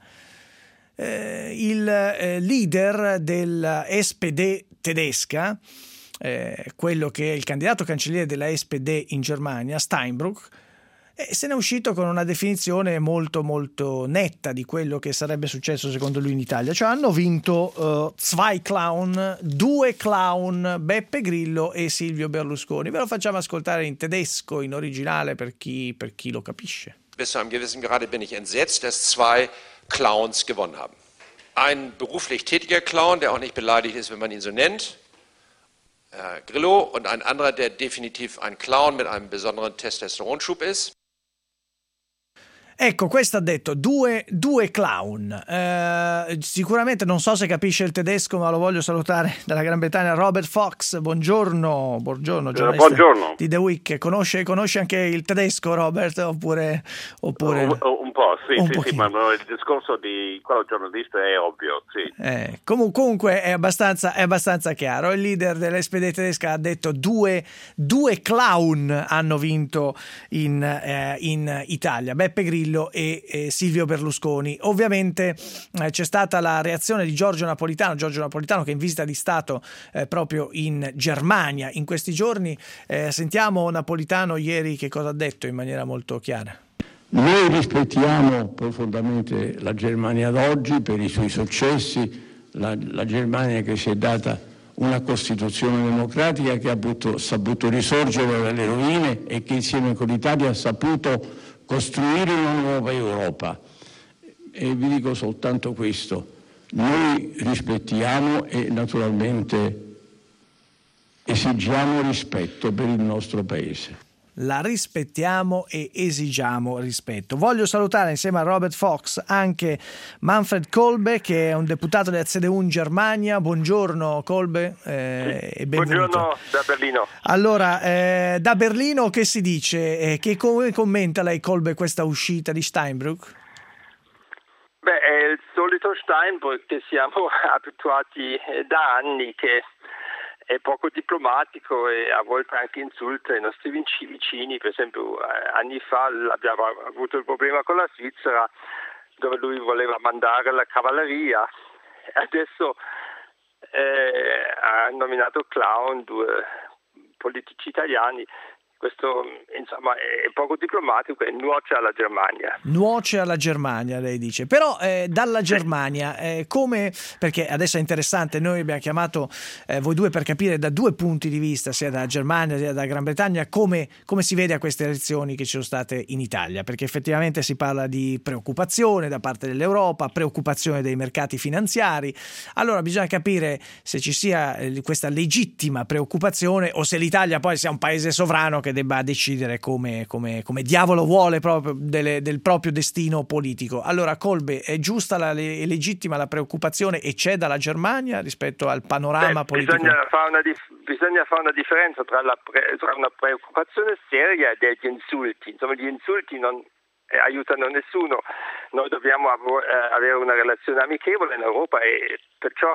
il leader della SPD tedesca, quello che è il candidato cancelliere della SPD in Germania, Steinbrück, se ne è uscito con una definizione molto molto netta di quello che sarebbe successo secondo lui in Italia. Cioè hanno vinto due clown, Beppe Grillo e Silvio Berlusconi. Ve lo facciamo ascoltare in tedesco, in originale, per chi lo capisce. Bis zu einem gewissen Grade bin ich entsetzt, dass zwei Clowns gewonnen haben. Ein beruflich tätiger Clown, der auch nicht beleidigt ist, wenn man ihn so nennt, Grillo, und ein anderer, der definitiv ein Clown mit einem besonderen Testosteronschub ist. Ecco, questo ha detto due clown. Sicuramente non so se capisce il tedesco, ma lo voglio salutare dalla Gran Bretagna. Robert Fox, buongiorno, buongiorno di The Week. Conosce anche il tedesco, Robert? Oppure... Un po', sì, ma il discorso di quello giornalista è ovvio, sì. Comunque è abbastanza chiaro. Il leader dell'SPD tedesca ha detto due clown hanno vinto in Italia, Beppe Grillo e Silvio Berlusconi. Ovviamente c'è stata la reazione di Giorgio Napolitano che è in visita di Stato proprio in Germania in questi giorni. Sentiamo Napolitano ieri che cosa ha detto in maniera molto chiara. Noi rispettiamo profondamente la Germania d'oggi per i suoi successi, la Germania che si è data una Costituzione democratica, che ha saputo risorgere dalle rovine e che insieme con l'Italia ha saputo costruire una nuova Europa. E vi dico soltanto questo: noi rispettiamo e naturalmente esigiamo rispetto per il nostro Paese. La rispettiamo e esigiamo rispetto. Voglio salutare insieme a Robert Fox anche Manfred Kolbe, che è un deputato della CDU in Germania. Buongiorno Kolbe e benvenuto. Buongiorno da Berlino. Allora, da Berlino che si dice? Come commenta lei, Kolbe, questa uscita di Steinbrück? Beh, è il solito Steinbrück che siamo abituati da anni, che è poco diplomatico e a volte anche insulta i nostri vicini. Per esempio anni fa abbiamo avuto il problema con la Svizzera, dove lui voleva mandare la cavalleria. Adesso ha nominato clown due politici italiani. Questo insomma è poco diplomatico e nuoce alla Germania. Nuoce alla Germania, lei dice. Però dalla Germania, come, perché adesso è interessante, noi abbiamo chiamato voi due per capire da due punti di vista, sia dalla Germania sia dalla Gran Bretagna, come si vede a queste elezioni che ci sono state in Italia, perché effettivamente si parla di preoccupazione da parte dell'Europa, preoccupazione dei mercati finanziari. Allora bisogna capire se ci sia questa legittima preoccupazione o se l'Italia poi sia un paese sovrano che debba decidere come diavolo vuole proprio del proprio destino politico. Allora, Kolbe, è giusta e legittima la preoccupazione e c'è dalla Germania rispetto al panorama politico? Bisogna fare una differenza tra una preoccupazione seria e degli insulti. Insomma, gli insulti non aiutano nessuno. Noi dobbiamo avere una relazione amichevole in Europa e perciò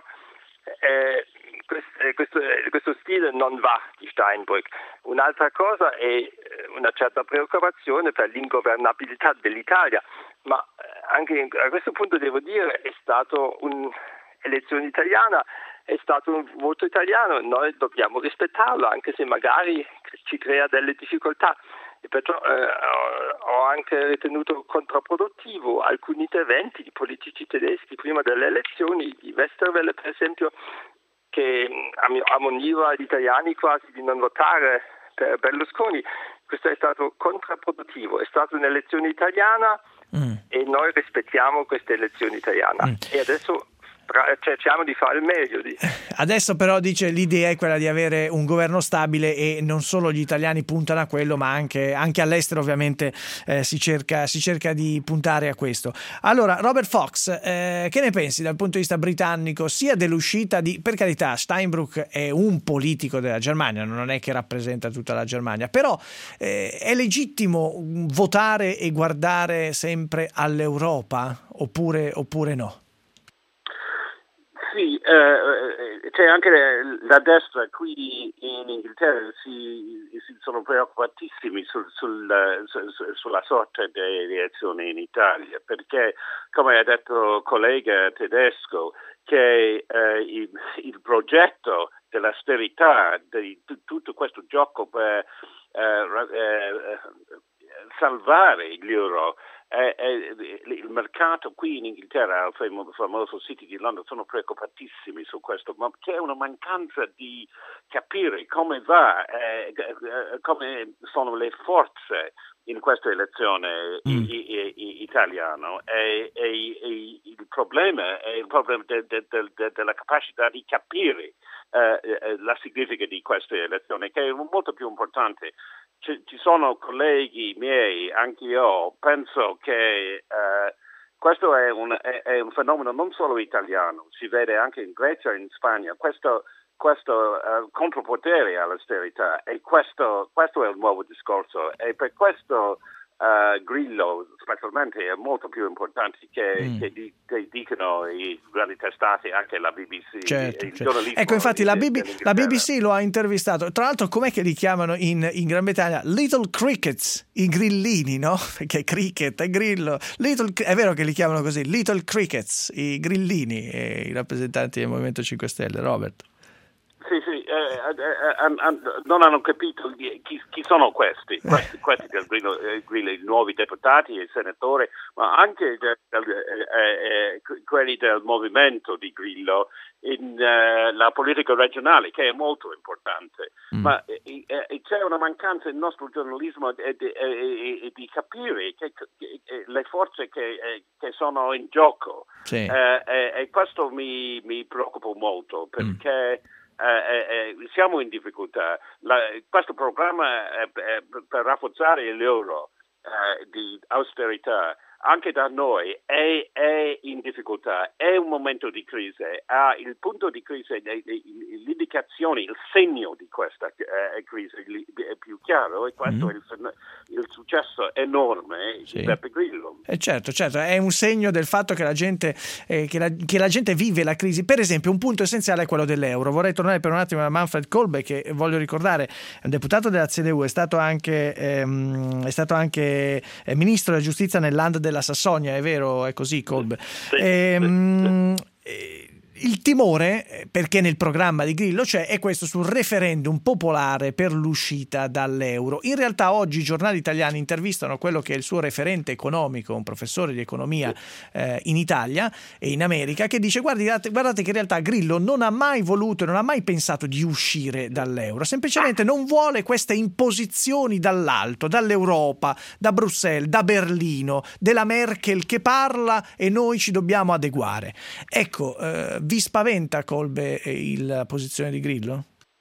questo stile non va di Steinbrück. Un'altra cosa è una certa preoccupazione per l'ingovernabilità dell'Italia, ma anche a questo punto devo dire è stato un'elezione italiana, è stato un voto italiano, noi dobbiamo rispettarlo anche se magari ci crea delle difficoltà. E perciò ho anche ritenuto contraproduttivo alcuni interventi di politici tedeschi prima delle elezioni, di Westerwelle per esempio, che ammoniva gli italiani quasi di non votare per Berlusconi. Questo è stato contraproduttivo, è stata un'elezione italiana e noi rispettiamo questa elezione italiana. E adesso cerchiamo di fare il meglio. Adesso però dice l'idea è quella di avere un governo stabile e non solo gli italiani puntano a quello, ma anche all'estero ovviamente si cerca di puntare a questo. Allora, Robert Fox, che ne pensi dal punto di vista britannico sia dell'uscita per carità, Steinbrück è un politico della Germania, non è che rappresenta tutta la Germania, però è legittimo votare e guardare sempre all'Europa oppure no? Sì, c'è anche la destra qui in Inghilterra si sono preoccupatissimi sulla sorte delle elezioni in Italia, perché come ha detto il collega tedesco che il progetto dell'austerità, di tutto questo gioco per salvare l'euro, il mercato qui in Inghilterra, il famoso City di Londra, sono preoccupatissimi su questo, ma c'è una mancanza di capire come va, come sono le forze in questa elezione italiana e il problema è il problema della capacità di capire la significazione di questa elezione, che è molto più importante. Ci sono colleghi miei, anche io, penso che questo è un fenomeno non solo italiano, si vede anche in Grecia e in Spagna, questo contropotere all'austerità, e questo è il nuovo discorso, e per questo Grillo specialmente è molto più importante che dicono i grandi testati, anche la BBC. Certo. Ecco, infatti la BBC lo ha intervistato, tra l'altro com'è che li chiamano in Gran Bretagna? Little Crickets, i grillini, no? Perché cricket è grillo, è vero che li chiamano così, Little Crickets, i grillini, i rappresentanti del Movimento 5 Stelle. Robert? Sì, non hanno capito chi sono questi del Grillo, i nuovi deputati, i senatori, ma anche quelli del movimento di Grillo in la politica regionale, che è molto importante. Ma c'è una mancanza nel nostro giornalismo di capire che le forze che sono in gioco. Sì. E questo mi preoccupa molto, perché siamo in difficoltà. Questo programma per rafforzare l'euro di austerità anche da noi è in difficoltà, è un momento di crisi, il punto di crisi, l'indicazione, il segno di questa crisi è più chiaro, e questo è il successo enorme di Beppe Grillo. Certo, è un segno del fatto che la gente vive la crisi. Per esempio, un punto essenziale è quello dell'euro. Vorrei tornare per un attimo a Manfred Kolbe, che voglio ricordare è un deputato della CDU, è stato anche ministro della giustizia nel Land della Sassonia, è vero? È così, Kolbe? Sì. Il timore, perché nel programma di Grillo è questo sul referendum popolare per l'uscita dall'euro. In realtà oggi i giornali italiani intervistano quello che è il suo referente economico, un professore di economia in Italia e in America, che dice guardate che in realtà Grillo non ha mai voluto e non ha mai pensato di uscire dall'euro, semplicemente non vuole queste imposizioni dall'alto, dall'Europa, da Bruxelles, da Berlino, della Merkel che parla e noi ci dobbiamo adeguare. Ecco, vi spaventa, Kolbe, la posizione di Grillo?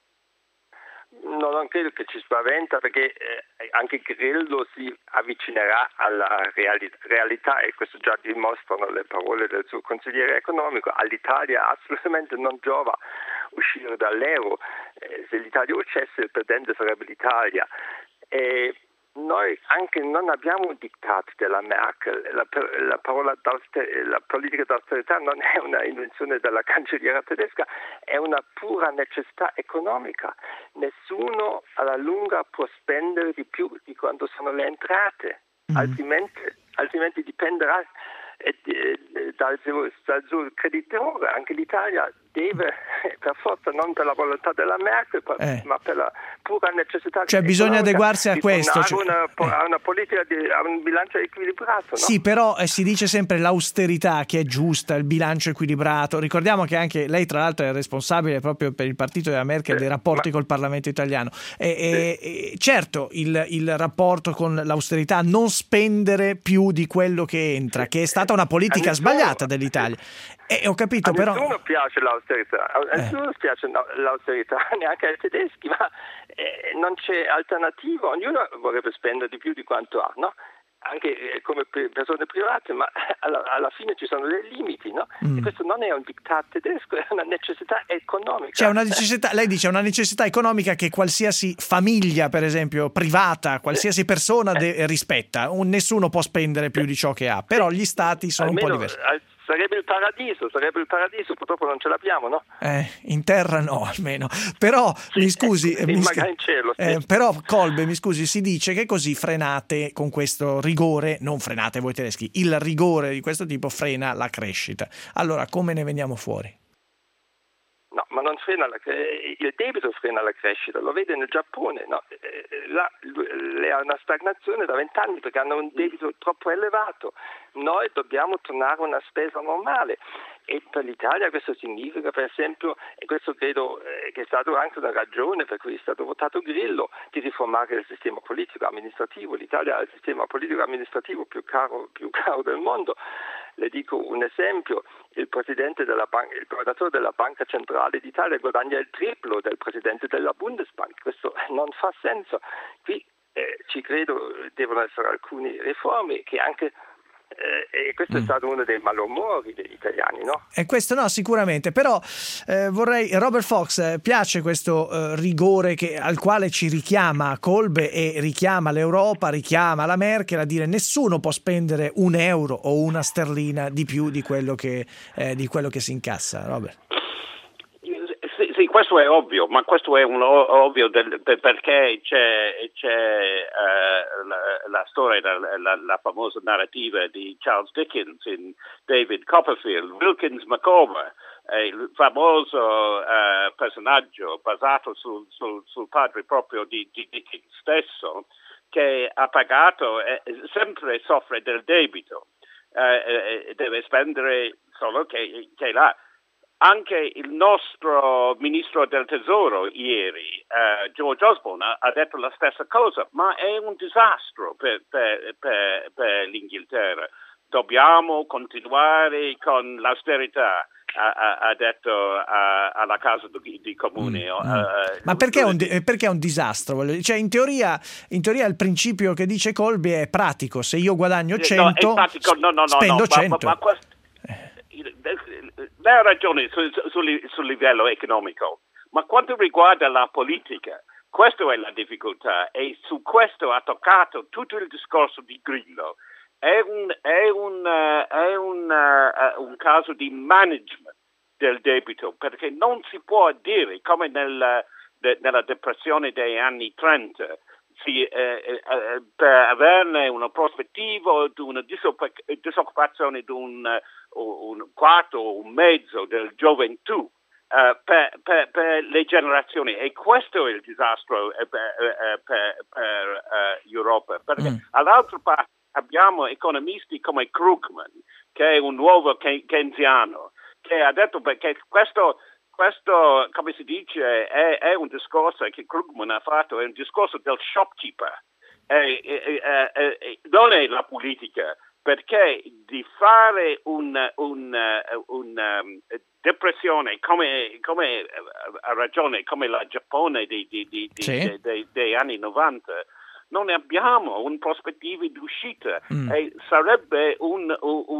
No, non credo che ci spaventa, perché anche Grillo si avvicinerà alla realtà, e questo già dimostrano le parole del suo consigliere economico. All'Italia assolutamente non giova uscire dall'euro. Se l'Italia uscisse, il perdente sarebbe l'Italia. Noi anche non abbiamo un diktat della Merkel, la politica d'austerità non è una invenzione della cancelliera tedesca, è una pura necessità economica. Nessuno alla lunga può spendere di più di quanto sono le entrate, altrimenti dipenderà dal suo creditore. Anche l'Italia deve, per forza, non per la volontà della Merkel, ma per la pura necessità. Cioè bisogna adeguarsi a questo. Una politica a un bilancio equilibrato. No? Sì, però si dice sempre l'austerità che è giusta, il bilancio equilibrato. Ricordiamo che anche lei, tra l'altro, è responsabile proprio per il partito della Merkel dei rapporti col Parlamento italiano. Certo, il rapporto con l'austerità, non spendere più di quello che entra, che è stata una politica sbagliata dell'Italia. Ho capito, però... A nessuno piace l'austerità, neanche ai tedeschi, ma non c'è alternativa, ognuno vorrebbe spendere di più di quanto ha, no? Anche come persone private, ma alla fine ci sono dei limiti, no? E questo non è un diktat tedesco, è una necessità economica. C'è una necessità, lei dice, una necessità economica che qualsiasi famiglia, per esempio, privata, qualsiasi persona rispetta. Nessuno può spendere più di ciò che ha, però gli stati sono un po' diversi. Sarebbe il paradiso, purtroppo non ce l'abbiamo, no? In terra no, almeno. Però, mi scusi... magari in cielo, sì. Però, Kolbe, mi scusi, si dice che così frenate con questo rigore, non frenate voi tedeschi, il rigore di questo tipo frena la crescita. Allora, come ne veniamo fuori? No, ma non frena il debito frena la crescita, lo vede nel Giappone, no? Là ha una stagnazione da 20 anni perché hanno un debito troppo elevato. Noi dobbiamo tornare a una spesa normale e per l'Italia questo significa, per esempio, e questo credo che è stato anche una ragione per cui è stato votato Grillo, di riformare il sistema politico amministrativo. L'Italia ha il sistema politico amministrativo più caro del mondo. Le dico un esempio: il governatore della Banca Centrale d'Italia guadagna il triplo del presidente della Bundesbank. Questo non fa senso. Qui ci credo devono essere alcune riforme che anche e questo è stato uno dei malumori degli italiani, no? E questo no, sicuramente, però Robert Fox, piace questo rigore al quale ci richiama Kolbe e richiama l'Europa, richiama la Merkel a dire nessuno può spendere un euro o una sterlina di più di quello che si incassa, Robert. Sì, questo è ovvio, ma questo è ovvio perché c'è la storia, la famosa narrativa di Charles Dickens in David Copperfield, Wilkins Micawber, il famoso personaggio basato sul padre proprio di Dickens stesso, che ha pagato e sempre soffre del debito, deve spendere solo che là. Anche il nostro ministro del tesoro ieri, George Osborne, ha detto la stessa cosa, ma è un disastro per l'Inghilterra. Dobbiamo continuare con l'austerità, ha detto alla Casa di Comune. Ma perché è un disastro? Cioè, in teoria il principio che dice Kolbe è pratico: se io guadagno 100, spendo 100. Lei ha ragione sul livello economico, ma quanto riguarda la politica, questa è la difficoltà e su questo ha toccato tutto il discorso di Grillo. È un caso di management del debito, perché non si può dire come nella depressione degli anni 30 per averne una prospettiva di una disoccupazione di un quarto o un mezzo del gioventù per le generazioni, e questo è il disastro per l'Europa, perché all'altra parte abbiamo economisti come Krugman, che è un nuovo keynesiano, che ha detto che questo, come si dice, è un discorso che Krugman ha fatto, è un discorso del shopkeeper, non è la politica, perché di fare una depressione come ha ragione, come la Giappone dei anni 90, non abbiamo un prospettiva di uscita e sarebbe una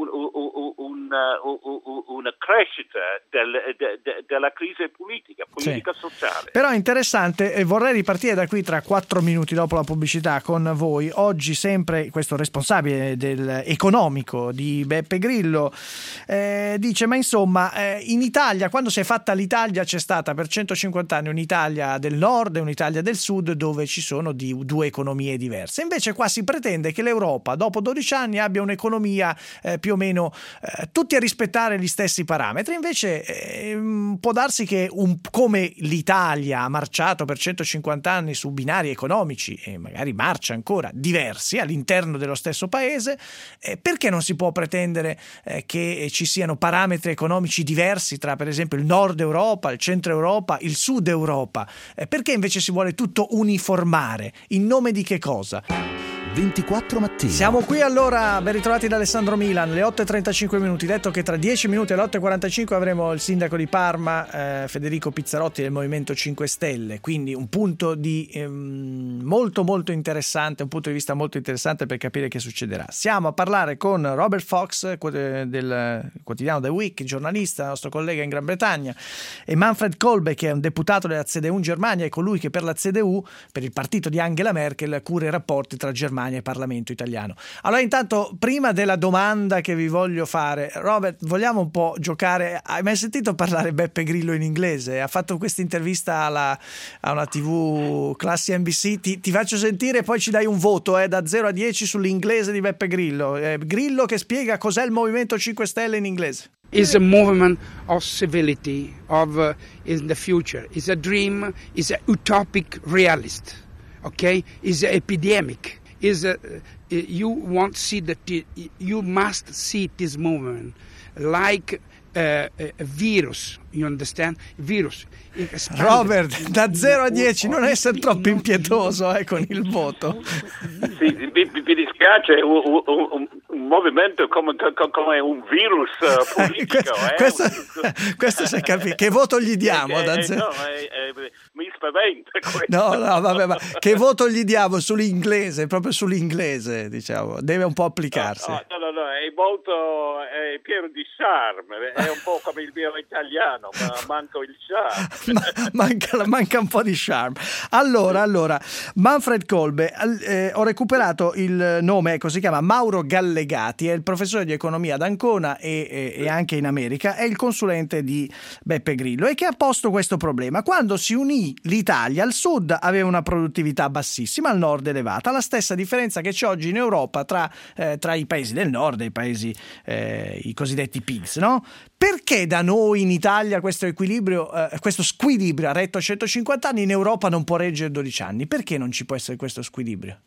crescita della crisi politica sociale. Però è interessante, e vorrei ripartire da qui tra 4 minuti dopo la pubblicità con voi. Oggi sempre questo responsabile economico di Beppe Grillo dice: ma insomma, in Italia, quando si è fatta l'Italia, c'è stata per 150 anni un'Italia del nord e un'Italia del sud, dove ci sono due economie diverse. Invece qua si pretende che l'Europa dopo 12 anni abbia un'economia più o meno tutti a rispettare gli stessi parametri. Invece può darsi che come l'Italia ha marciato per 150 anni su binari economici e magari marcia ancora diversi all'interno dello stesso paese, perché non si può pretendere che ci siano parametri economici diversi tra, per esempio, il nord Europa, il centro Europa, il sud Europa? Perché invece si vuole tutto uniformare? In nome di che cosa? 24 mattino. Siamo qui allora, ben ritrovati da Alessandro Milan, le 8:35 minuti. Detto che tra 10 minuti alle 8:45 avremo il sindaco di Parma, Federico Pizzarotti del Movimento 5 Stelle, quindi un punto di molto interessante, un punto di vista molto interessante per capire che succederà. Siamo a parlare con Robert Fox del quotidiano The Week, giornalista, nostro collega in Gran Bretagna, e Manfred Kolbe, che è un deputato della CDU in Germania, e colui che per la CDU, per il partito di Angela Merkel, cura i rapporti tra Germania e Parlamento italiano. Allora, intanto, prima della domanda che vi voglio fare, Robert, vogliamo un po' giocare. Hai mai sentito parlare Beppe Grillo in inglese? Ha fatto questa intervista a una TV classe NBC. Ti faccio sentire, poi ci dai un voto da 0 a 10 sull'inglese di Beppe Grillo. Grillo che spiega cos'è il Movimento 5 Stelle in inglese. Is a movement of civility, of in the future. Is a dream, is a utopic realist. Okay? Is a epidemic. You want to see that you must see this movement like a virus, you understand? Virus. Robert, da 0 a 10 non essere troppo impietoso con il voto. Sì, mi dispiace, un movimento come un virus politico. Questo si capisce. Che voto gli diamo? Mi spaventa questo. No, vabbè, ma che voto gli diamo sull'inglese, proprio sull'inglese, diciamo, deve un po' applicarsi. No, è molto pieno di charme, è un po' come il mio italiano, ma manco il charme. manca un po' di charme. Allora, Manfred Kolbe, ho recuperato il nome, si chiama Mauro Gallegati, è il professore di economia ad Ancona e anche in America, è il consulente di Beppe Grillo, e che ha posto questo problema. Quando si unì l'Italia, al sud aveva una produttività bassissima, al nord elevata, la stessa differenza che c'è oggi in Europa tra i paesi del nord e i paesi i cosiddetti PIGS, no? Perché da noi in Italia questo equilibrio, questo squilibrio ha retto 150 anni, in Europa non può reggere 12 anni? Perché non ci può essere questo squilibrio?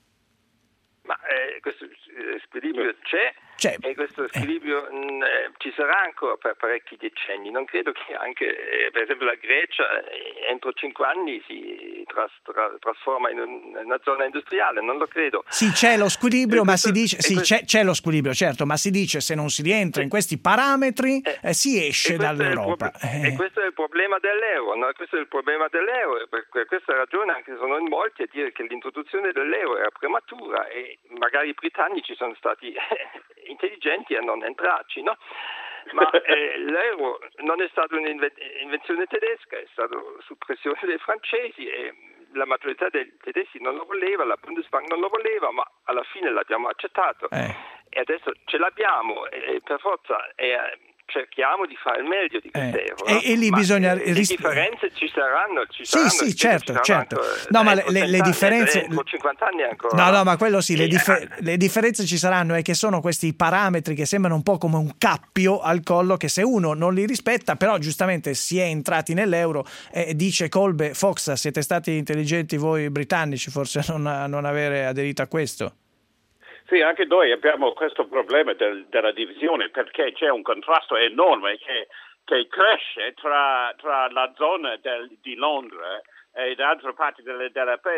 Ma questo squilibrio c'è. E questo squilibrio ci sarà ancora per parecchi decenni. Non credo che anche, per esempio, la Grecia entro 5 anni si trasforma in una zona industriale, non lo credo. Sì, c'è lo squilibrio, ma si dice c'è lo squilibrio, certo, ma si dice se non si rientra in questi parametri si esce dall'Europa. E questo è il problema dell'euro, no? Questo è il problema dell'euro, per questa ragione anche sono in molti a dire che l'introduzione dell'euro era prematura e magari i britannici sono stati intelligenti a non entrarci, no? Ma l'euro non è stata un'invenzione tedesca, è stato su pressione dei francesi e la maggiorità dei tedeschi non lo voleva, la Bundesbank non lo voleva, ma alla fine l'abbiamo accettato e adesso ce l'abbiamo e per forza cerchiamo di fare il meglio di quest'euro. E lì bisogna le differenze ci saranno. Sì, certo. No, ma le differenze con 50 anni ancora. No, ma quello sì, le differenze ci saranno, è che sono questi parametri che sembrano un po' come un cappio al collo, che se uno non li rispetta, però giustamente si è entrati nell'euro, dice Kolbe, Fox, siete stati intelligenti voi britannici forse a non avere aderito a questo. Sì, anche noi abbiamo questo problema della divisione, perché c'è un contrasto enorme che cresce tra la zona di Londra e altre parti del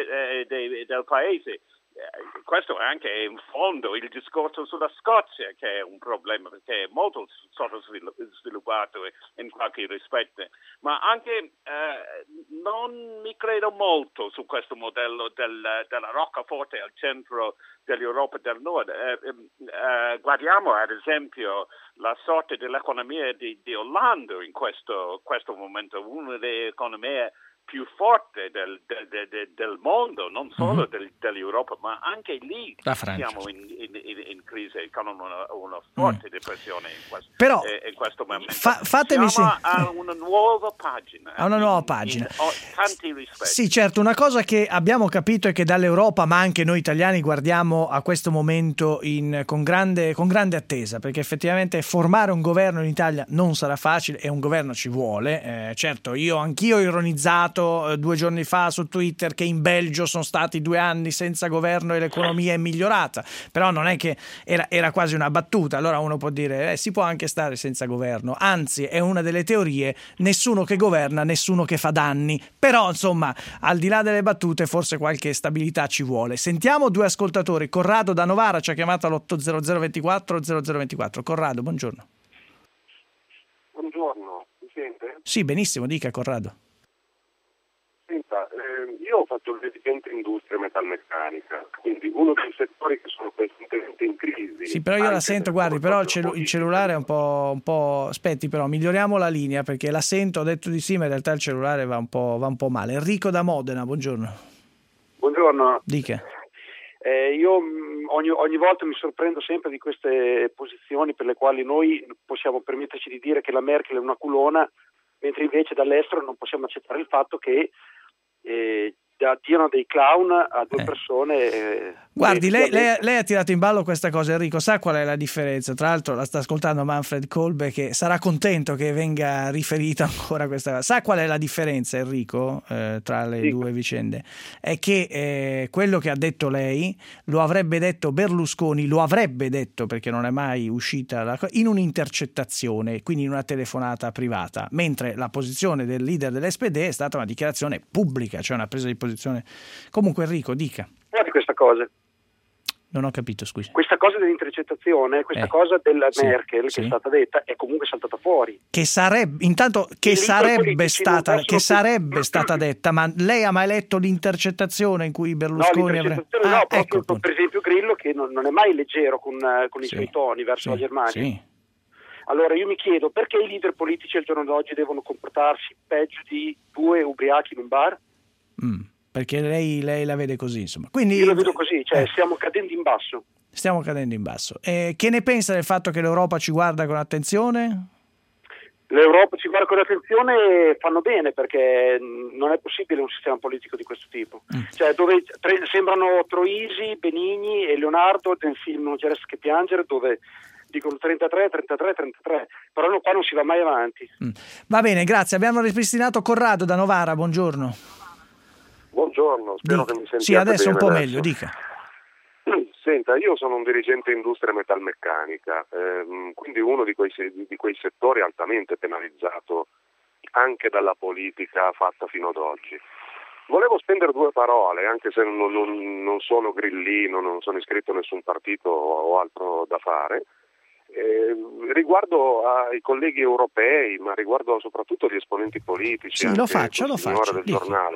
paese. Questo è anche in fondo il discorso sulla Scozia, che è un problema perché è molto sottosviluppato in qualche rispetto, ma anche non mi credo molto su questo modello della roccaforte al centro dell'Europa del Nord. Guardiamo ad esempio la sorte dell'economia di Olanda in questo momento, una delle economie più forte del mondo, non solo dell'Europa, ma anche lì siamo in crisi con una forte depressione in questo momento. Fatemi siamo a una nuova pagina. A una nuova pagina. In tanti rispetti. Sì, certo, una cosa che abbiamo capito è che dall'Europa, ma anche noi italiani, guardiamo a questo momento con grande attesa, perché effettivamente formare un governo in Italia non sarà facile e un governo ci vuole. Certo, anch'io ho ironizzato pubblicato 2 giorni fa su Twitter che in Belgio sono stati 2 anni senza governo e l'economia è migliorata, però non è che era quasi una battuta. Allora uno può dire si può anche stare senza governo, anzi è una delle teorie, nessuno che governa, nessuno che fa danni, però insomma al di là delle battute forse qualche stabilità ci vuole. Sentiamo 2 ascoltatori. Corrado da Novara ci ha chiamato all'80024 0024. Corrado, buongiorno. Buongiorno, mi sente? Sì, benissimo, dica Corrado. Senta, io ho fatto il dirigente industria metalmeccanica, quindi uno dei settori che sono costantemente in crisi. Sì, però io la sento, guardi, però il cellulare è un po'... Aspetti però, miglioriamo la linea perché la sento, ho detto di sì, ma in realtà il cellulare va un po' male. Enrico da Modena, buongiorno. Buongiorno. Dica. Io ogni volta mi sorprendo sempre di queste posizioni per le quali noi possiamo permetterci di dire che la Merkel è una culona, mentre invece dall'estero non possiamo accettare il fatto che diano dei clown a 2 persone. Guardi, lei ha tirato in ballo questa cosa, Enrico, sa qual è la differenza? Tra l'altro la sta ascoltando Manfred Kolbe, che sarà contento che venga riferita ancora questa cosa. Sa qual è la differenza, Enrico, tra le 2 vicende? È che quello che ha detto lei lo avrebbe detto Berlusconi, lo avrebbe detto perché non è mai uscita in un'intercettazione, quindi in una telefonata privata, mentre la posizione del leader dell'SPD è stata una dichiarazione pubblica, cioè una presa di posizione. Comunque Enrico, dica. Guardi questa cosa. Non ho capito, scusi. Questa cosa dell'intercettazione, questa cosa della Merkel che è stata detta è comunque saltata fuori. Che sarebbe stata detta, ma lei ha mai letto l'intercettazione in cui Berlusconi proprio per esempio Grillo, che non è mai leggero con i suoi toni verso la Germania. Sì. Allora io mi chiedo perché i leader politici al giorno d'oggi devono comportarsi peggio di 2 ubriachi in un bar? Perché lei la vede così, insomma. Quindi, io la vedo così, cioè stiamo cadendo in basso. Stiamo cadendo in basso. Che ne pensa del fatto che l'Europa ci guarda con attenzione? L'Europa ci guarda con attenzione, fanno bene, perché non è possibile un sistema politico di questo tipo. Cioè dove sembrano Troisi, Benigni e Leonardo nel film Non c'è resta che piangere, dove dicono 33, però qua non si va mai avanti. Va bene, grazie. Abbiamo ripristinato Corrado da Novara, buongiorno. Buongiorno, spero che mi sentiate Sì, adesso bene un po' meglio, dica. Senta, io sono un dirigente industria metalmeccanica, quindi uno di quei settori altamente penalizzato anche dalla politica fatta fino ad oggi. Volevo spendere 2 parole, anche se non sono grillino, non sono iscritto a nessun partito o altro da fare, riguardo ai colleghi europei, ma riguardo soprattutto agli esponenti politici. Sì, lo faccio. Del giornale.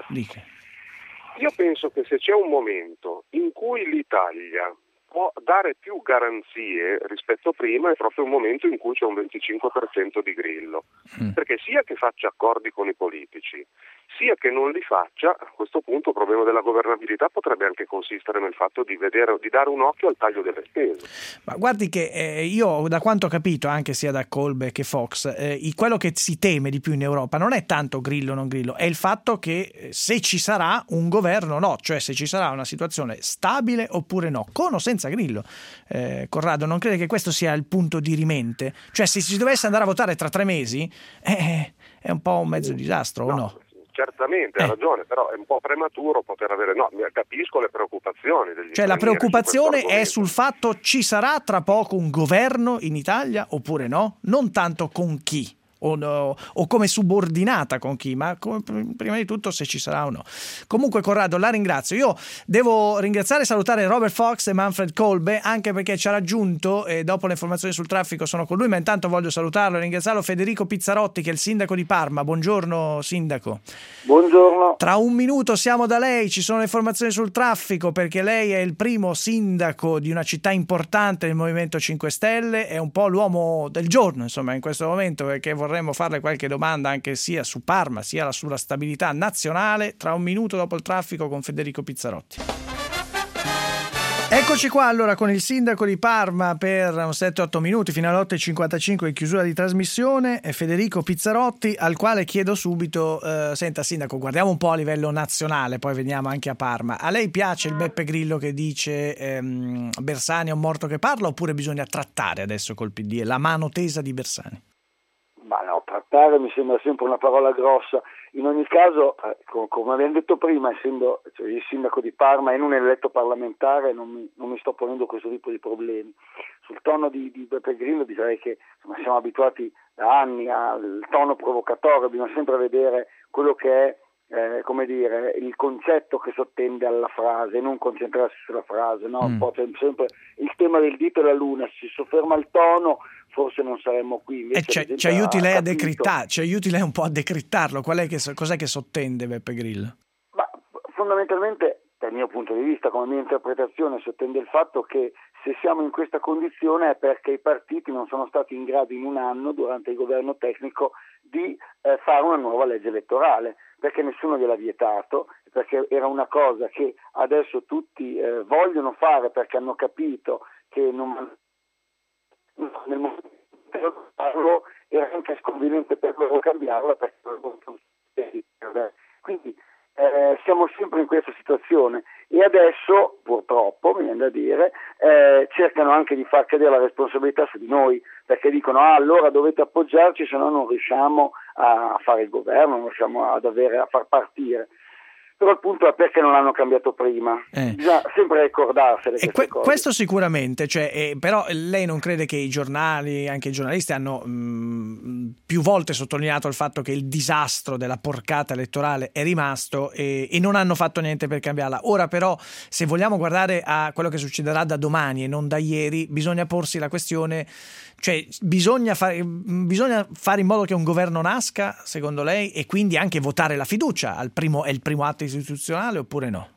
Io penso che se c'è un momento in cui l'Italia può dare più garanzie rispetto a prima, è proprio un momento in cui c'è un 25% di Grillo, perché sia che faccia accordi con i politici, sia che non li faccia, a questo punto il problema della governabilità potrebbe anche consistere nel fatto di dare un occhio al taglio delle spese. Ma guardi che io, da quanto ho capito, anche sia da Kolbe che Fox, quello che si teme di più in Europa non è tanto Grillo o non Grillo, è il fatto che se ci sarà un governo o no, cioè se ci sarà una situazione stabile oppure no, con o senza Grillo. Corrado, non crede che questo sia il punto dirimente? Cioè se si dovesse andare a votare tra 3 mesi è un po' un mezzo disastro, o no? Certamente, ha ragione, però è un po' prematuro poter avere... No, capisco le preoccupazioni degli Cioè la preoccupazione è sul fatto ci sarà tra poco un governo in Italia oppure no? Non tanto con chi o come subordinata con chi, ma prima di tutto se ci sarà o no. Comunque Corrado, la ringrazio. Io devo ringraziare e salutare Robert Fox e Manfred Kolbe, anche perché ci ha raggiunto e dopo le informazioni sul traffico sono con lui, ma intanto voglio salutarlo e ringraziarlo Federico Pizzarotti, che è il sindaco di Parma. Buongiorno sindaco. Buongiorno. Tra un minuto siamo da lei, ci sono le informazioni sul traffico, perché lei è il primo sindaco di una città importante del Movimento 5 Stelle, è un po' l'uomo del giorno, insomma, in questo momento, perché vorremmo farle qualche domanda anche sia su Parma sia sulla stabilità nazionale. Tra un minuto dopo il traffico con Federico Pizzarotti. Eccoci qua allora con il sindaco di Parma per 7-8 minuti fino alle 8:55 in chiusura di trasmissione, Federico Pizzarotti, al quale chiedo subito, senta sindaco, guardiamo un po' a livello nazionale, poi veniamo anche a Parma. A lei piace il Beppe Grillo che dice Bersani è un morto che parla, oppure bisogna trattare adesso col PD la mano tesa di Bersani? Ma no, trattare mi sembra sempre una parola grossa. In ogni caso, come abbiamo detto prima, essendo il sindaco di Parma e non eletto parlamentare, non mi sto ponendo questo tipo di problemi. Sul tono di Beppe Grillo direi che siamo abituati da anni al tono provocatorio, bisogna sempre vedere quello che è il concetto che sottende alla frase e non concentrarsi sulla frase, no? Poi c'è sempre il tema del dito e la luna, se si sofferma il tono forse non saremmo qui. Ci aiuti lei a decrittare, ci aiuti lei un po' a decrittarlo, cos'è che sottende Beppe Grillo? Ma fondamentalmente, dal mio punto di vista, come mia interpretazione, sottende il fatto che se siamo in questa condizione è perché i partiti non sono stati in grado in un anno, durante il governo tecnico, di fare una nuova legge elettorale, perché nessuno gliel'ha vietato, perché era una cosa che adesso tutti vogliono fare perché hanno capito che nel momento di farlo era anche sconveniente per loro cambiarla, quindi siamo sempre in questa situazione e adesso purtroppo mi viene da dire cercano anche di far cadere la responsabilità su di noi, perché dicono allora dovete appoggiarci, se no non riusciamo a fare il governo, non riusciamo a far partire. Però il punto è perché non l'hanno cambiato prima. Bisogna sempre ricordarsene queste cose. Questo sicuramente, però lei non crede che i giornali, anche i giornalisti, hanno più volte sottolineato il fatto che il disastro della porcata elettorale è rimasto e non hanno fatto niente per cambiarla. Ora però, se vogliamo guardare a quello che succederà da domani e non da ieri, bisogna porsi la questione, bisogna fare in modo che un governo nasca, secondo lei, e quindi anche votare la fiducia è il primo atto istituzionale oppure no?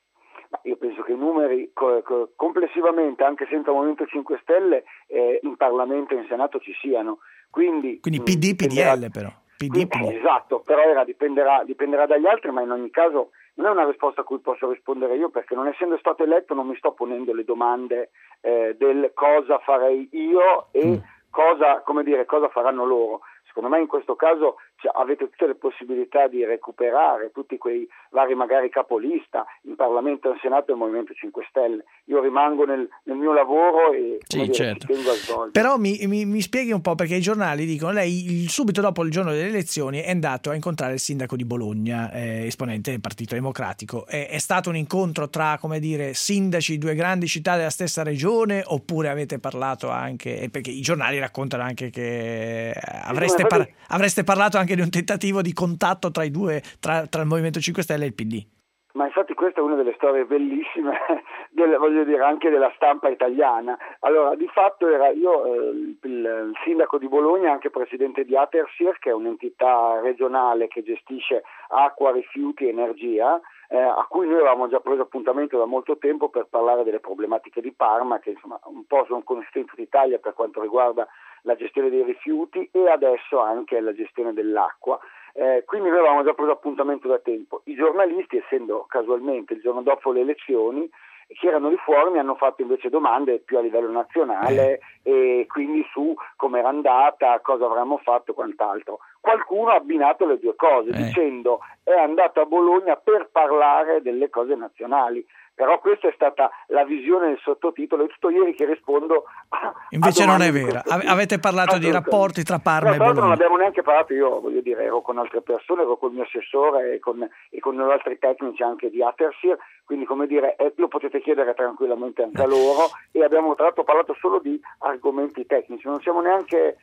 Io penso che i numeri complessivamente, anche senza Movimento 5 Stelle, in Parlamento e in Senato ci siano. Quindi PD, PDL però. Esatto, però dipenderà dagli altri, ma in ogni caso non è una risposta a cui posso rispondere io, perché non essendo stato eletto non mi sto ponendo le domande del cosa farei io e cosa faranno loro. Secondo me in questo caso avete tutte le possibilità di recuperare tutti quei vari magari capolista in Parlamento e in Senato del Movimento 5 Stelle. Io rimango nel mio lavoro e certo. Ci tengo a svolgere. Però mi spieghi un po', perché i giornali dicono lei subito dopo il giorno delle elezioni è andato a incontrare il sindaco di Bologna, esponente del Partito Democratico. È stato un incontro tra, sindaci di due grandi città della stessa regione, oppure avete parlato anche, perché i giornali raccontano anche che avreste parlato anche di un tentativo di contatto tra il Movimento 5 Stelle e il PD? Ma infatti questa è una delle storie bellissime anche della stampa italiana. Allora, di fatto era io il sindaco di Bologna, anche presidente di Atersir, che è un'entità regionale che gestisce acqua, rifiuti e energia, a cui noi avevamo già preso appuntamento da molto tempo per parlare delle problematiche di Parma, che insomma un po' sono conosciute in tutta Italia per quanto riguarda la gestione dei rifiuti e adesso anche la gestione dell'acqua. Quindi noi avevamo già preso appuntamento da tempo. I giornalisti, essendo casualmente il giorno dopo le elezioni, che erano lì fuori, mi hanno fatto invece domande più a livello nazionale e quindi su come era andata, cosa avremmo fatto e quant'altro. Qualcuno ha abbinato le due cose dicendo è andato a Bologna per parlare delle cose nazionali. Però questa è stata la visione del sottotitolo, è tutto ieri che rispondo invece non è vera. Avete parlato di rapporti tra Parma e Bologna? Non abbiamo neanche parlato, io ero con altre persone, ero col mio assessore e con altri tecnici anche di Atersir, quindi lo potete chiedere tranquillamente anche a loro, e abbiamo tra l'altro parlato solo di argomenti tecnici, non siamo neanche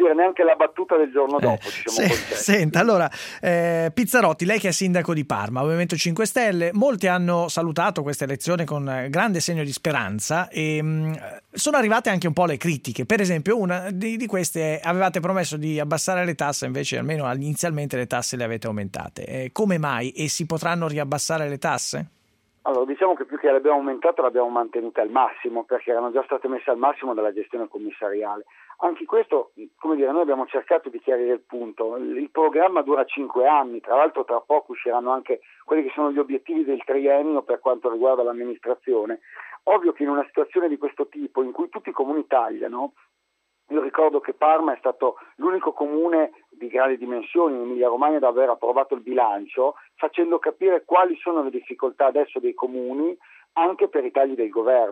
la battuta del giorno dopo. Senta, allora Pizzarotti, lei che è sindaco di Parma, Movimento 5 Stelle, molti hanno salutato questa elezione con grande segno di speranza e sono arrivate anche un po' le critiche. Per esempio, una di queste è: avevate promesso di abbassare le tasse, invece almeno inizialmente le tasse le avete aumentate. Come mai? E si potranno riabbassare le tasse? Allora, diciamo che più che le abbiamo aumentate, le abbiamo mantenute al massimo, perché erano già state messe al massimo dalla gestione commissariale. Anche questo, noi abbiamo cercato di chiarire il punto. Il programma dura 5 anni, tra l'altro tra poco usciranno anche quelli che sono gli obiettivi del triennio per quanto riguarda l'amministrazione. Ovvio che in una situazione di questo tipo, in cui tutti i comuni tagliano, io ricordo che Parma è stato l'unico comune di grandi dimensioni in Emilia-Romagna ad aver approvato il bilancio, facendo capire quali sono le difficoltà adesso dei comuni anche per i tagli del governo.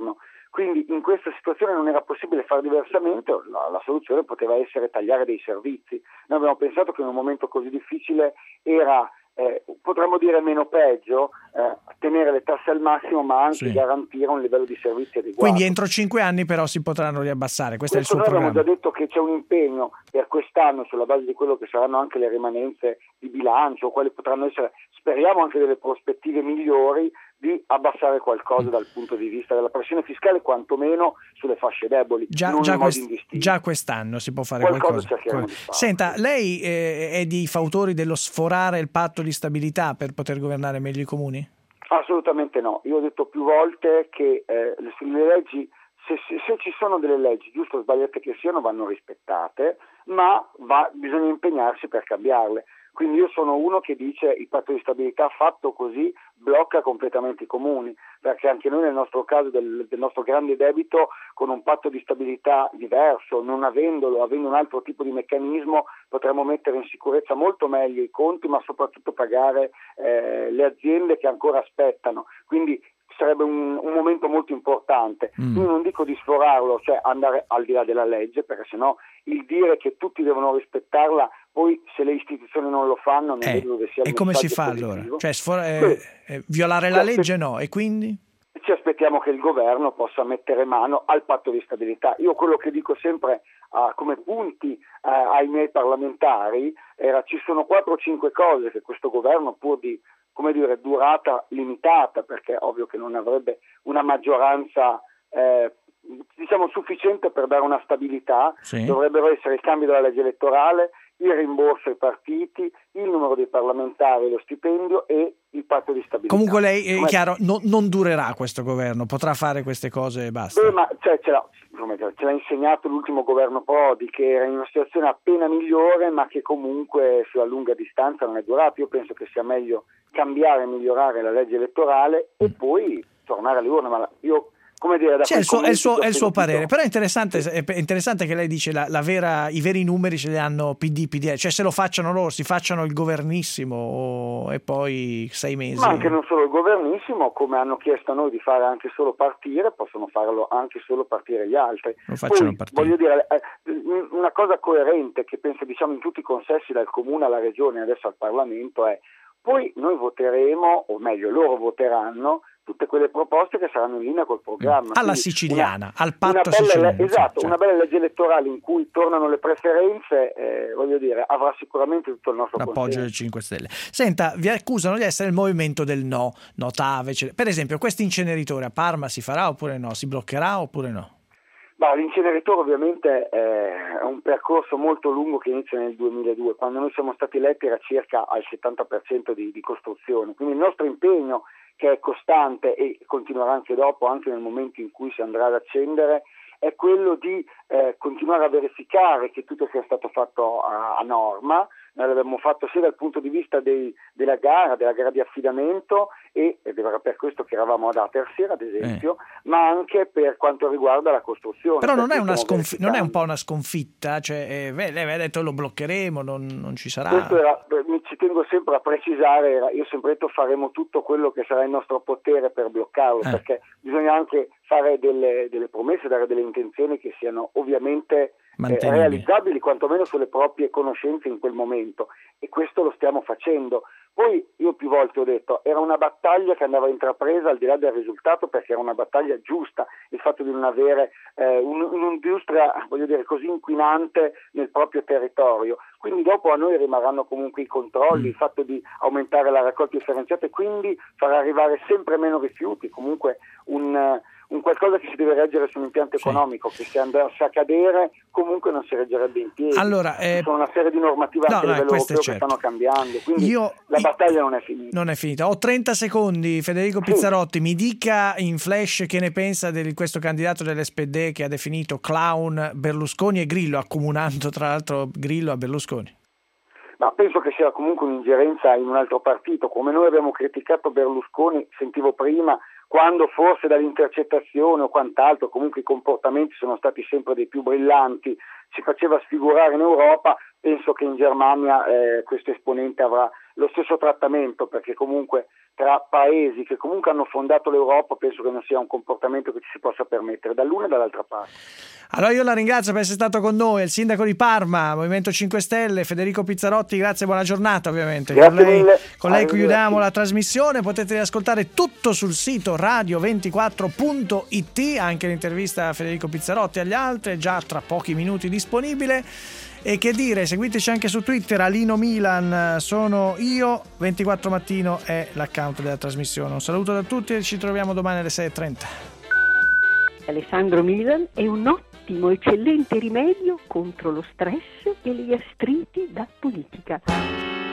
Quindi in questa situazione non era possibile fare diversamente, la soluzione poteva essere tagliare dei servizi. Noi abbiamo pensato che in un momento così difficile era, potremmo dire meno peggio, tenere le tasse al massimo ma anche garantire un livello di servizi adeguato. Quindi entro 5 anni però si potranno riabbassare, questo è il suo programma. programma. Abbiamo già detto che c'è un impegno per quest'anno sulla base di quello che saranno anche le rimanenze di bilancio, quali potranno essere, speriamo anche delle prospettive migliori, di abbassare qualcosa dal punto di vista della pressione fiscale, quantomeno sulle fasce deboli. Già quest'anno si può fare qualcosa. Senta, lei è dei fautori dello sforare il patto di stabilità per poter governare meglio i comuni? Assolutamente no. Io ho detto più volte che le leggi, se ci sono delle leggi, giusto o sbagliate che siano, vanno rispettate, ma bisogna impegnarsi per cambiarle. Quindi io sono uno che dice il patto di stabilità fatto così blocca completamente i comuni, perché anche noi nel nostro caso del nostro grande debito, con un patto di stabilità diverso, non avendo un altro tipo di meccanismo, potremmo mettere in sicurezza molto meglio i conti, ma soprattutto pagare le aziende che ancora aspettano. Quindi sarebbe un momento molto importante. Io non dico di sforarlo, cioè andare al di là della legge, perché sennò il dire che tutti devono rispettarla, poi se le istituzioni non lo fanno, non vedo dove sia il messaggio. E come si fa allora? Cioè violare la legge no, e quindi? Ci aspettiamo che il governo possa mettere mano al patto di stabilità. Io quello che dico sempre come punti ai miei parlamentari ci sono 4 o 5 cose che questo governo, pur di durata limitata, perché è ovvio che non avrebbe una maggioranza sufficiente per dare una stabilità, dovrebbero essere il cambio della legge elettorale, il rimborso ai partiti, il numero dei parlamentari, lo stipendio e il patto di stabilità. Comunque lei, è chiaro, non durerà questo governo, potrà fare queste cose e basta. Ma ce l'ha insegnato l'ultimo governo Prodi, che era in una situazione appena migliore, ma che comunque sulla lunga distanza non è durato. Io penso che sia meglio cambiare e migliorare la legge elettorale e poi tornare alle urne, ma io è il suo parere, però è interessante che lei dice i veri numeri ce li hanno PD, PDL, cioè se lo facciano loro, si facciano il governissimo e poi 6 mesi. Ma anche non solo il governissimo, come hanno chiesto a noi di fare anche solo partire, possono farlo anche solo partire gli altri. Poi, voglio dire, una cosa coerente che penso in tutti i consessi dal comune alla regione e adesso al Parlamento è: poi noi voteremo, o meglio loro voteranno, tutte quelle proposte che saranno in linea col programma. Alla siciliana, al patto siciliano. Esatto, una bella legge elettorale in cui tornano le preferenze, avrà sicuramente tutto il nostro l'appoggio del 5 Stelle. Senta, vi accusano di essere il movimento del no, Notave. Per esempio, questo inceneritore a Parma si farà oppure no? Si bloccherà oppure no? L'inceneritore ovviamente è un percorso molto lungo che inizia nel 2002, quando noi siamo stati eletti era circa al 70% di costruzione, quindi il nostro impegno, che è costante e continuerà anche dopo, anche nel momento in cui si andrà ad accendere, è quello di continuare a verificare che tutto sia stato fatto a norma. Noi l'abbiamo fatto sia dal punto di vista della gara di affidamento ed era per questo che eravamo ad Atersir ad esempio, ma anche per quanto riguarda la costruzione. Però non è un po' una sconfitta, cioè lei aveva detto lo bloccheremo, non ci sarà. Ci tengo sempre a precisare, io ho sempre detto faremo tutto quello che sarà in nostro potere per bloccarlo, perché bisogna anche fare delle promesse, dare delle intenzioni che siano ovviamente realizzabili, quantomeno sulle proprie conoscenze in quel momento, e questo lo stiamo facendo. Poi io più volte ho detto, era una battaglia che andava intrapresa al di là del risultato, perché era una battaglia giusta, il fatto di non avere un'industria, così inquinante nel proprio territorio. Quindi dopo a noi rimarranno comunque i controlli, il fatto di aumentare la raccolta differenziata e quindi far arrivare sempre meno rifiuti, comunque un qualcosa che si deve reggere su un impianto economico, che se andasse a cadere comunque non si reggerebbe in piedi. Allora, ci sono una serie di normative anche a livello europeo che stanno cambiando, quindi la battaglia non è finita. Non è finita. Ho 30 secondi, Federico Pizzarotti, mi dica in flash che ne pensa di questo candidato dell'SPD che ha definito clown Berlusconi e Grillo, accomunando tra l'altro Grillo a Berlusconi. Ma penso che sia comunque un'ingerenza in un altro partito, come noi abbiamo criticato Berlusconi, sentivo prima, quando forse dall'intercettazione o quant'altro, comunque i comportamenti sono stati sempre dei più brillanti, si faceva sfigurare in Europa. Penso che in Germania questo esponente avrà lo stesso trattamento, perché comunque tra paesi che comunque hanno fondato l'Europa penso che non sia un comportamento che ci si possa permettere dall'una e dall'altra parte. Allora io la ringrazio per essere stato con noi, il sindaco di Parma, Movimento 5 Stelle, Federico Pizzarotti, grazie e buona giornata ovviamente. Con lei chiudiamo la trasmissione, potete ascoltare tutto sul sito radio24.it, anche l'intervista a Federico Pizzarotti e agli altri, è già tra pochi minuti disponibile. E che dire, seguiteci anche su Twitter, Alino Milan sono io, 24 Mattino è l'account della trasmissione. Un saluto da tutti e ci troviamo domani alle 6:30. Alessandro Milan è un ottimo, eccellente rimedio contro lo stress e le gastriti da politica.